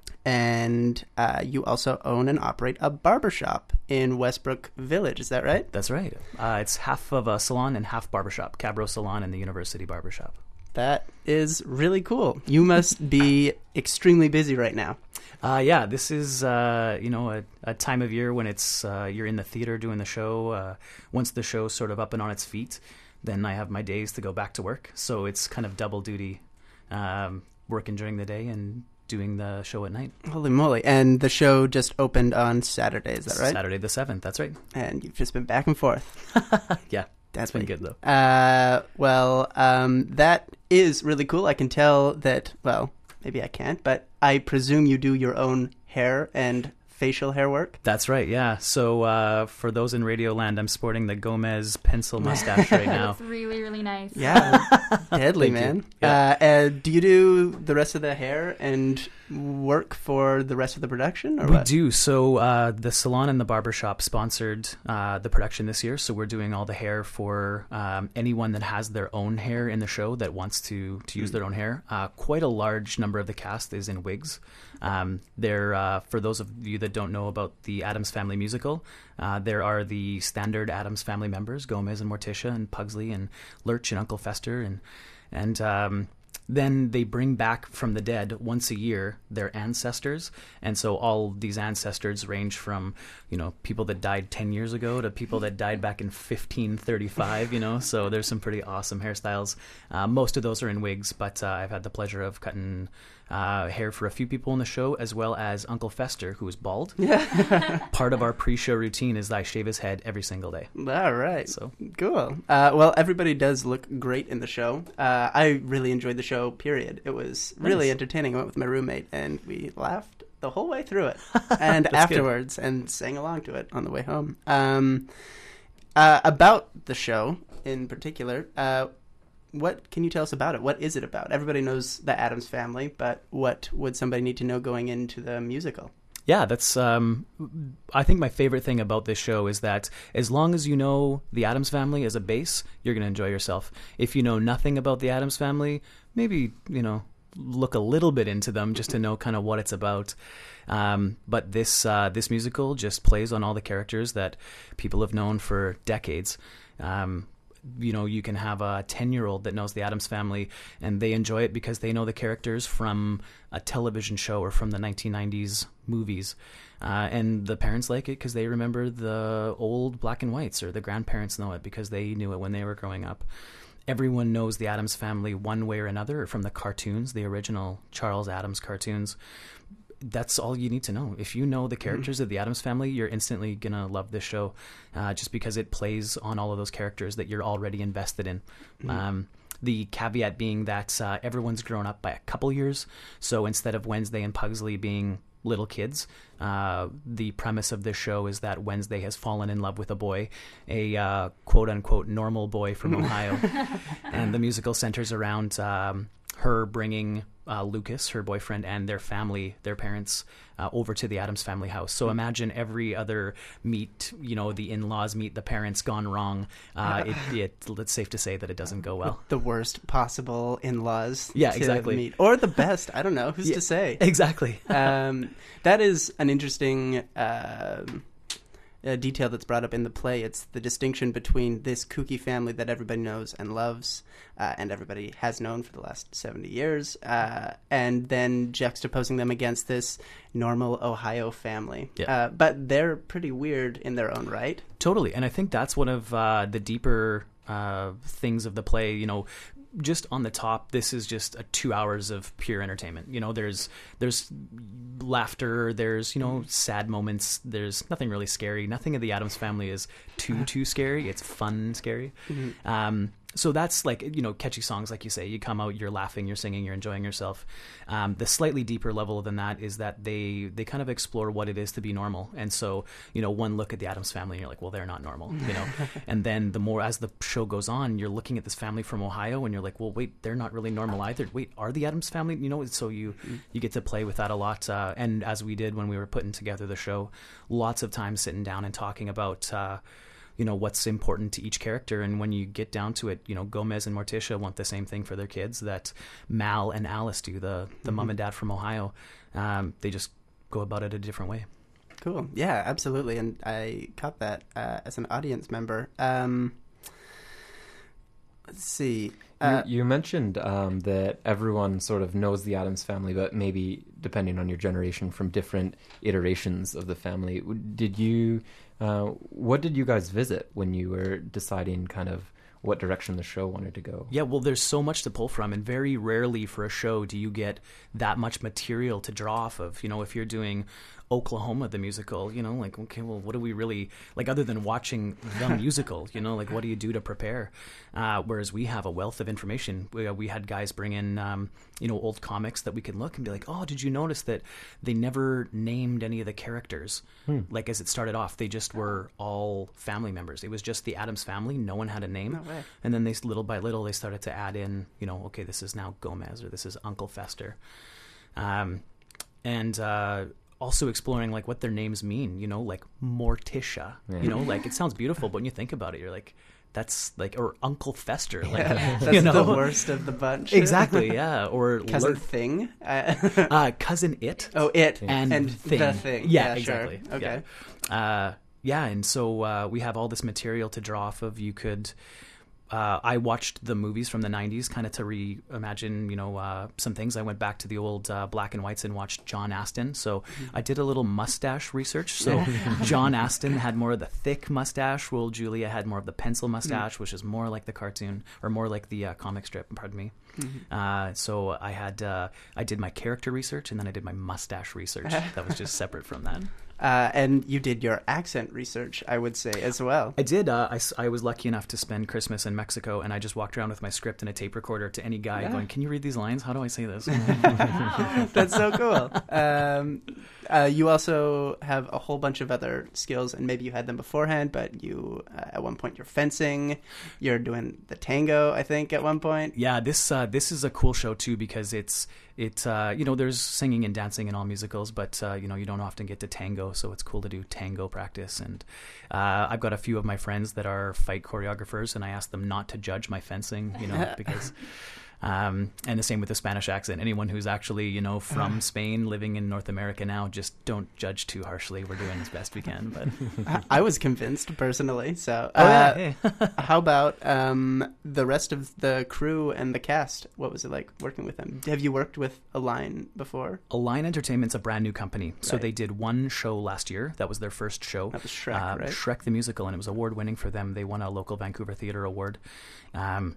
Speaker 10: And uh, you also own and operate a barbershop in Westbrook Village. Is that right?
Speaker 15: That's right. Uh, it's half of a salon and half barbershop. Cabro Salon and the University Barbershop.
Speaker 10: That is really cool. You must be extremely busy right now.
Speaker 15: Uh, yeah, this is uh, you know a, a time of year when it's uh, you're in the theater doing the show. Uh, once the show's sort of up and on its feet, then I have my days to go back to work. So it's kind of double duty, um, working during the day and doing the show at night.
Speaker 10: Holy moly. And the show just opened on Saturday, is that right?
Speaker 15: Saturday the seventh, that's right.
Speaker 10: And you've just been back and forth.
Speaker 15: Yeah,
Speaker 10: that's
Speaker 15: been good though.
Speaker 10: Uh, well, um, that is really cool. I can tell that, well, maybe I can't, but I presume you do your own hair and facial hair work?
Speaker 15: That's right, yeah. So uh, for those in Radioland, I'm sporting the Gomez pencil mustache right now.
Speaker 9: It's really, really nice.
Speaker 10: Yeah, deadly,
Speaker 15: Thank you.
Speaker 10: man.
Speaker 15: Yeah.
Speaker 10: Uh, uh, do you do the rest of the hair and work for the rest of the production, or
Speaker 15: we
Speaker 10: what?
Speaker 15: do. So uh, the salon and the barbershop sponsored uh, the production this year. So we're doing all the hair for um, anyone that has their own hair in the show that wants to, to use
Speaker 10: Mm.
Speaker 15: their own hair. Uh, quite a large number of the cast is in wigs. Um, there, uh, for those of you that don't know about the Addams Family musical, uh, there are the standard Addams Family members, Gomez and Morticia and Pugsley and Lurch and Uncle Fester, and and um, then they bring back from the dead once a year their ancestors. And so all these ancestors range from, you know, people that died ten years ago to people that died back in fifteen thirty-five, you know. So there's some pretty awesome hairstyles. Uh, most of those are in wigs, but uh, I've had the pleasure of cutting uh, hair for a few people in the show, as well as Uncle Fester, who is bald. Part of our pre-show routine is that I shave his head every single day.
Speaker 10: All right.
Speaker 15: So
Speaker 10: cool. Uh, well, everybody does look great in the show. Uh, I really enjoyed the show, period. It was really
Speaker 15: Nice.
Speaker 10: entertaining. I went with my roommate, and we laughed the whole way through it. And
Speaker 15: That's
Speaker 10: afterwards, and sang along to it on the way home. Um, uh, about the show in particular, uh, what can you tell us about it? What is it about? Everybody knows the Addams Family, but what would somebody need to know going into the musical?
Speaker 15: Yeah, that's. Um, I think my favorite thing about this show is that as long as you know the Addams Family as a base, you're going to enjoy yourself. If you know nothing about the Addams Family, maybe, you know, look a little bit into them just to know kind of what it's about. Um, but this uh, this musical just plays on all the characters that people have known for decades. Um, you know, you can have a ten-year-old that knows the Addams Family, and they enjoy it because they know the characters from a television show or from the nineteen nineties movies. Uh, and the parents like it because they remember the old black and whites, or the grandparents know it because they knew it when they were growing up. Everyone knows the Addams Family one way or another from the cartoons, the original Charles Addams cartoons. That's all you need to know. If you know the characters mm-hmm. of the Addams Family, you're instantly going to love this show uh, just because it plays on all of those characters that you're already invested in. Mm-hmm. Um, the caveat being that uh, everyone's grown up by a couple years. So instead of Wednesday and Pugsley being little kids, uh, the premise of this show is that Wednesday has fallen in love with a boy, a uh, quote-unquote normal boy from Ohio. And the musical centers around um, her bringing uh, Lucas, her boyfriend, and their family, their parents, uh, over to the Addams Family house. So imagine every other meet, you know, the in-laws meet the parents gone wrong. Uh, it, it, it's safe to say that it doesn't go well.
Speaker 10: The worst possible in-laws
Speaker 15: yeah,
Speaker 10: to
Speaker 15: exactly.
Speaker 10: meet. Or the best. I don't know. Who's
Speaker 15: yeah,
Speaker 10: to say?
Speaker 15: Exactly.
Speaker 10: um, that is an interesting... Uh, A detail that's brought up in the play. It's the distinction between this kooky family that everybody knows and loves, uh, and everybody has known for the last seventy years, uh, and then juxtaposing them against this normal Ohio family.
Speaker 15: Yeah.
Speaker 10: Uh, but they're pretty weird in their own right.
Speaker 15: Totally, and I think that's one of uh, the deeper uh, things of the play, you know, just on the top, this is just a two hours of pure entertainment. You know, there's there's laughter, there's, you know, sad moments, there's nothing really scary. Nothing of the Addams Family is too, too scary. It's fun scary. Mm-hmm. Um, so that's like, you know, catchy songs, like you say. You come out, you're laughing, you're singing, you're enjoying yourself. Um, the slightly deeper level than that is that they they kind of explore what it is to be normal. And so, you know, one look at the Addams Family and you're like, well, they're not normal, you know. And then the more, as the show goes on, you're looking at this family from Ohio and you're like, well, wait, they're not really normal either. Wait, are the Addams Family? You know, so you, you get to play with that a lot. Uh, and as we did when we were putting together the show, lots of time sitting down and talking about... Uh, you know, what's important to each character. And when you get down to it, you know, Gomez and Morticia want the same thing for their kids that Mal and Alice do, the, the mm-hmm. mom and dad from Ohio. Um, they just go about it a different way.
Speaker 10: Cool. Yeah, absolutely. And I caught that uh, as an audience member. Um, let's see. Uh,
Speaker 8: you, you mentioned um, that everyone sort of knows the Addams Family, but maybe depending on your generation from different iterations of the family. Did you... Uh, what did you guys visit when you were deciding kind of what direction the show wanted to go?
Speaker 15: Yeah, well, there's so much to pull from, and very rarely for a show do you get that much material to draw off of. You know, if you're doing Oklahoma, the musical, you know, like, okay, well, what do we really, like, other than watching the musical, you know, like, what do you do to prepare? Uh, whereas we have a wealth of information. We, we had guys bring in, um, you know, old comics that we could look and be like, oh, did you notice that they never named any of the characters? Hmm. Like, as it started off, they just were all family members. It was just the Addams Family. No one had a name.
Speaker 10: No way.
Speaker 15: And then they, little by little, they started to add in, you know, okay, this is now Gomez, or this is Uncle Fester. Um, and, uh, also exploring like what their names mean, you know, like Morticia, yeah. you know, like it sounds beautiful, but when you think about it, you're like, that's like, or Uncle Fester, like,
Speaker 10: yeah, that's
Speaker 15: you know?
Speaker 10: the worst of the bunch.
Speaker 15: Exactly, yeah. Or
Speaker 10: cousin
Speaker 15: Lur-
Speaker 10: Thing,
Speaker 15: uh, cousin It,
Speaker 10: oh It,
Speaker 15: and,
Speaker 10: and
Speaker 15: thing.
Speaker 10: the Thing,
Speaker 15: yeah,
Speaker 10: yeah
Speaker 15: exactly,
Speaker 10: sure. Okay,
Speaker 15: yeah. Uh, yeah, and so uh, we have all this material to draw off of. You could. Uh, I watched the movies from the nineties kind of to reimagine, you know, uh, some things. I went back to the old uh, black and whites and watched John Astin. So I did a little mustache research. So John Astin had more of the thick mustache, while Julia had more of the pencil mustache, mm. which is more like the cartoon, or more like the uh, comic strip, pardon me. Mm-hmm. Uh, so I had, uh, I did my character research, and then I did my mustache research. That was just separate from that.
Speaker 10: Uh, and you did your accent research, I would say, as well.
Speaker 15: I did. Uh, I, I was lucky enough to spend Christmas in Mexico, and I just walked around with my script and a tape recorder to any guy yeah. going, can you read these lines? How do I say this?
Speaker 10: That's so cool. Um, uh, you also have a whole bunch of other skills, and maybe you had them beforehand, but you, uh, at one point, you're fencing. You're doing the tango, I think, at one point.
Speaker 15: Yeah, this uh, this is a cool show, too, because it's, it, uh, you know, there's singing and dancing in all musicals, but, uh, you know, you don't often get to tango, so it's cool to do tango practice. And uh, I've got a few of my friends that are fight choreographers, and I ask them not to judge my fencing, you know, because Um, and the same with the Spanish accent. Anyone who's actually, you know, from Spain, living in North America now, just don't judge too harshly. We're doing as best we can. But
Speaker 10: I, I was convinced personally. So,
Speaker 15: Oh,
Speaker 10: uh,
Speaker 15: yeah.
Speaker 10: how about um, the rest of the crew and the cast? What was it like working with them? Have you worked with Align before?
Speaker 15: Align Entertainment's a brand new company. So
Speaker 10: Right.
Speaker 15: they did one show last year. That was their first show.
Speaker 10: That was Shrek,
Speaker 15: uh,
Speaker 10: right?
Speaker 15: Shrek the Musical, and it was award-winning for them. They won a local Vancouver Theatre Award. Um,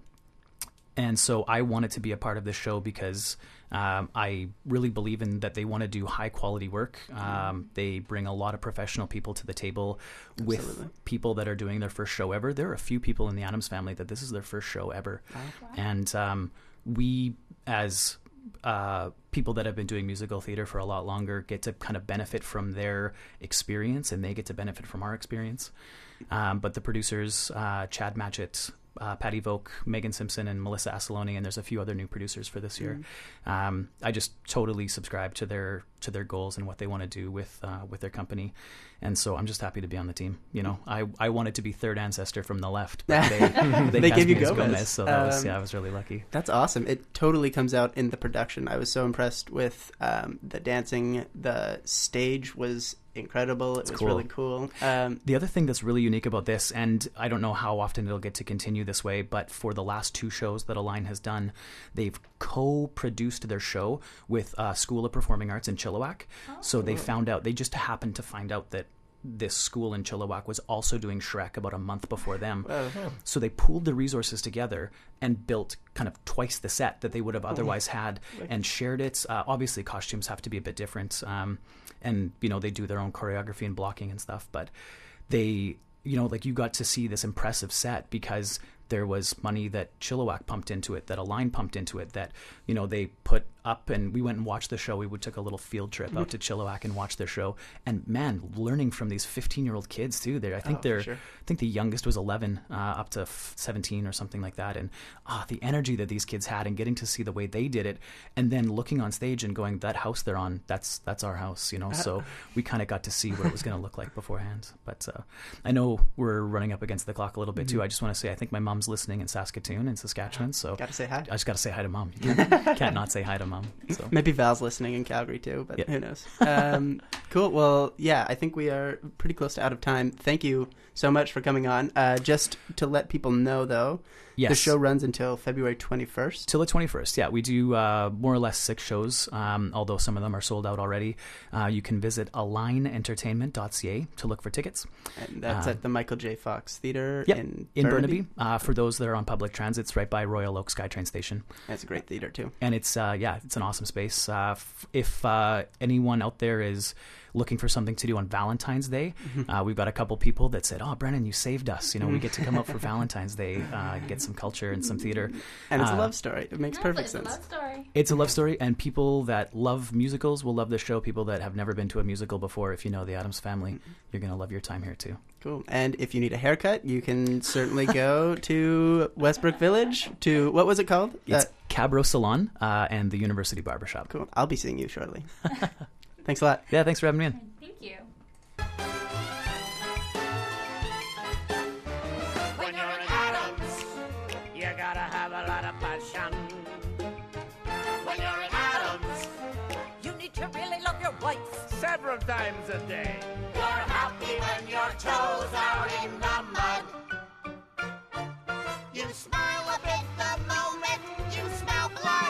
Speaker 15: and so I wanted to be a part of this show because um, I really believe in that they want to do high-quality work. Um, they bring a lot of professional people to the table with
Speaker 10: Absolutely.
Speaker 15: people that are doing their first show ever. There are a few people in the Addams Family that this is their first show ever.
Speaker 10: Wow.
Speaker 15: And um, we, as uh, people that have been doing musical theater for a lot longer, get to kind of benefit from their experience, and they get to benefit from our experience. Um, but the producers, uh, Chad Matchett, uh, Patty Voke, Megan Simpson, and Melissa Assaloni, and there's a few other new producers for this year. Um, I just totally subscribe to their to their goals and what they want to do with uh, with their company, and so I'm just happy to be on the team. You know, I, I wanted to be third ancestor from the left, but they they,
Speaker 10: They
Speaker 15: cast
Speaker 10: gave you
Speaker 15: me as
Speaker 10: Gomez.
Speaker 15: Gomez, so that was
Speaker 10: Um,
Speaker 15: yeah, I was really lucky.
Speaker 10: That's awesome. It totally comes out in the production. I was so impressed with um, the dancing. The stage was incredible. It
Speaker 15: It's
Speaker 10: was
Speaker 15: cool.
Speaker 10: really cool. Um,
Speaker 15: The other thing that's really unique about this, and I don't know how often it'll get to continue this way, but for the last two shows that Align has done, they've co-produced their show with uh, School of Performing Arts in Chilliwack. So they
Speaker 10: cool.
Speaker 15: found out, they just happened to find out that this school in Chilliwack was also doing Shrek about a month before them.
Speaker 10: Wow.
Speaker 15: So they pooled the resources together and built kind of twice the set that they would have otherwise had and shared it. Uh, obviously, costumes have to be a bit different. Um, and, you know, they do their own choreography and blocking and stuff. But they, you know, like you got to see this impressive set because there was money that Chilliwack pumped into it, that Align pumped into it, that, you know, they put up, and we went and watched the show. We would took a little field trip out to Chilliwack and watched their show. And man, learning from these fifteen-year-old kids too. They, I think
Speaker 10: Oh, for
Speaker 15: they're,
Speaker 10: sure.
Speaker 15: I think the youngest was eleven, uh, up to f- seventeen or something like that. And ah, the energy that these kids had, and getting to see the way they did it, and then looking on stage and going, that house they're on, that's that's our house, you know. So we kind of got to see what it was going to look like beforehand. But uh, I know we're running up against the clock a little bit too.
Speaker 10: Mhm.
Speaker 15: I just want to say, I think my mom's listening in Saskatoon, in Saskatchewan. So
Speaker 10: Gotta say hi.
Speaker 15: I just got to say hi to mom. You can't, can't not say hi to mom. So.
Speaker 10: Maybe Val's listening in Calgary too, but
Speaker 15: Yeah.
Speaker 10: who knows? Um, cool. Well, yeah, I think we are pretty close to out of time. Thank you so much for coming on. Uh, just to let people know, though, the
Speaker 15: Yes.
Speaker 10: show runs until February twenty-first.
Speaker 15: Till the twenty-first, yeah. We do uh, more or less six shows, um, although some of them are sold out already. Uh, you can visit align entertainment dot c a to look for tickets.
Speaker 10: And that's
Speaker 15: Uh,
Speaker 10: at the Michael J. Fox Theater
Speaker 15: Yep,
Speaker 10: in,
Speaker 15: in
Speaker 10: Burnaby.
Speaker 15: Burnaby. Uh, for those that are on public transit, it's right by Royal Oak SkyTrain Station.
Speaker 10: That's a great theater, too.
Speaker 15: And it's, uh, yeah, it's an awesome space. Uh, f- if uh, anyone out there is looking for something to do on Valentine's Day,
Speaker 10: Mhm.
Speaker 15: uh, we've got a couple people that said, oh, Brennan, you saved us. You know, we get to come out for Valentine's Day, uh, get some culture and some theater.
Speaker 10: And it's a
Speaker 15: Uh,
Speaker 10: love story. It makes perfect sense.
Speaker 1: story.
Speaker 15: It's a love story, and people that love musicals will love the show. People that have never been to a musical before, if you know the Addams Family, you're going to love your time here too.
Speaker 10: Cool. And if you need a haircut, you can certainly go to Westbrook Village to, what was it called?
Speaker 15: It's
Speaker 10: Uh,
Speaker 15: Cabro Salon uh, and the University Barbershop.
Speaker 10: Cool. I'll be seeing you shortly. Thanks a lot.
Speaker 15: Yeah, thanks for having me in.
Speaker 9: Thank you.
Speaker 16: When you're in Adams, you gotta have a lot of passion. When you're in Adams, you need to really love your wife several times a day. You're happy when your toes are in the mud. You smile a bit the moment you smell blood.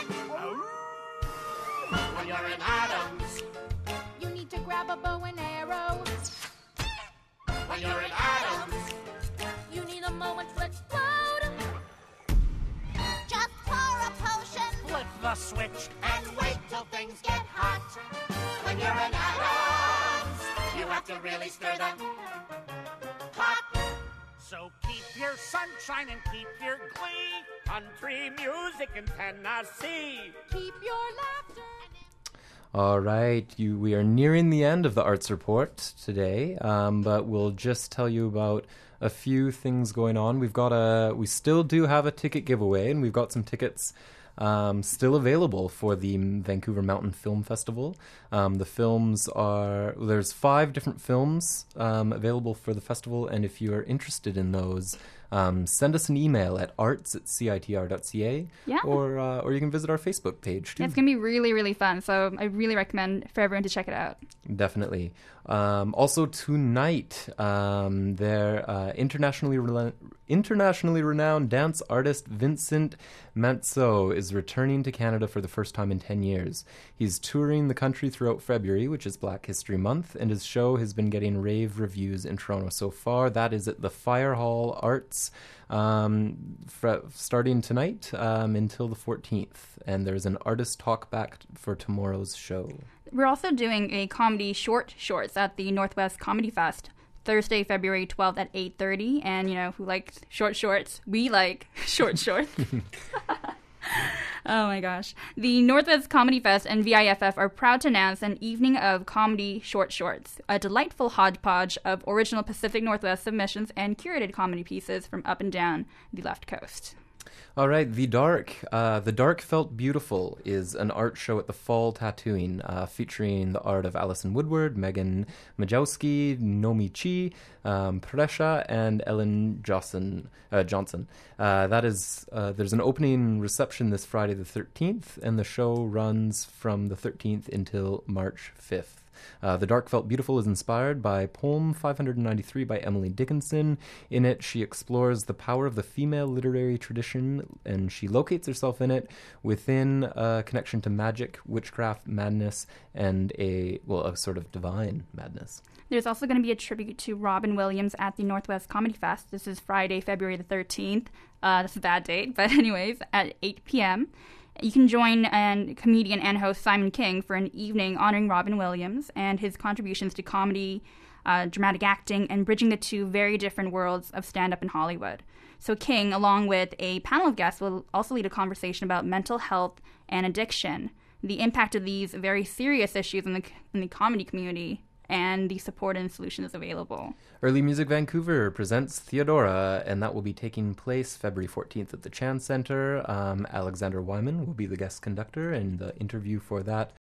Speaker 16: When you're in Adams,
Speaker 17: You need to grab a bow and arrow.
Speaker 16: when you're in Adams,
Speaker 17: You need a moment to explode. Just pour a potion.
Speaker 16: flip the switch and wait till things get hot. When you're in Adams, you have to really stir the pot. So keep your sunshine and keep your glee. Country music in Tennessee.
Speaker 17: Keep your laughter.
Speaker 8: All right, you. We are nearing the end of the Arts Report today, um, but we'll just tell you about a few things going on. We've got a. We still do have a ticket giveaway, and we've got some tickets um, still available for the Vancouver Mountain Film Festival. Um, the films are there's five different films um, available for the festival, and if you are interested in those, Um, send us an email at arts at c i t r dot c a,
Speaker 9: Yeah.
Speaker 8: or uh, or you can visit our Facebook page too.
Speaker 9: Yeah, it's going to be really, really fun. So I really recommend for everyone to check it out.
Speaker 8: Definitely. Um, also tonight, um, their uh, internationally rela- internationally renowned dance artist Vincent Manceau is returning to Canada for the first time in ten years. He's touring the country throughout February, which is Black History Month, and his show has been getting rave reviews in Toronto so far. That is at the Fire Hall Arts, um, fr- starting tonight um, until the fourteenth. And there's an artist talk back for tomorrow's show.
Speaker 9: We're also doing a comedy short shorts at the Northwest Comedy Fest Thursday, February twelfth at eight thirty. And, you know, who likes short shorts? We like short shorts. Oh my gosh. The Northwest Comedy Fest and V I F F are proud to announce an evening of comedy short shorts, a delightful hodgepodge of original Pacific Northwest submissions and curated comedy pieces from up and down the left coast.
Speaker 8: All right, The Dark. Uh, the Dark Felt Beautiful is an art show at the Fall Tattooing, uh, featuring the art of Alison Woodward, Megan Majowski, Nomi Chi, um, Presha, and Ellen Johnson. Uh, Johnson. Uh, that is, uh, there's an opening reception this Friday the thirteenth, and the show runs from the thirteenth until March fifth. Uh, The Dark Felt Beautiful is inspired by poem five ninety-three by Emily Dickinson. In it, she explores the power of the female literary tradition, and she locates herself in it within a connection to magic, witchcraft, madness, and a, well, a sort of divine madness.
Speaker 9: There's also going to be a tribute to Robin Williams at the Northwest Comedy Fest. This is Friday, February the thirteenth. Uh, that's a bad date, but anyways, at eight p.m. You can join and comedian and host Simon King for an evening honoring Robin Williams and his contributions to comedy, uh, dramatic acting, and bridging the two very different worlds of stand-up in Hollywood. So King, along with a panel of guests, will also lead a conversation about mental health and addiction, the impact of these very serious issues in the in the comedy community, and the support and solutions available.
Speaker 8: Early Music Vancouver presents Theodora, and that will be taking place February fourteenth at the Chan Centre. Um, Alexander Wyman will be the guest conductor, and the interview for that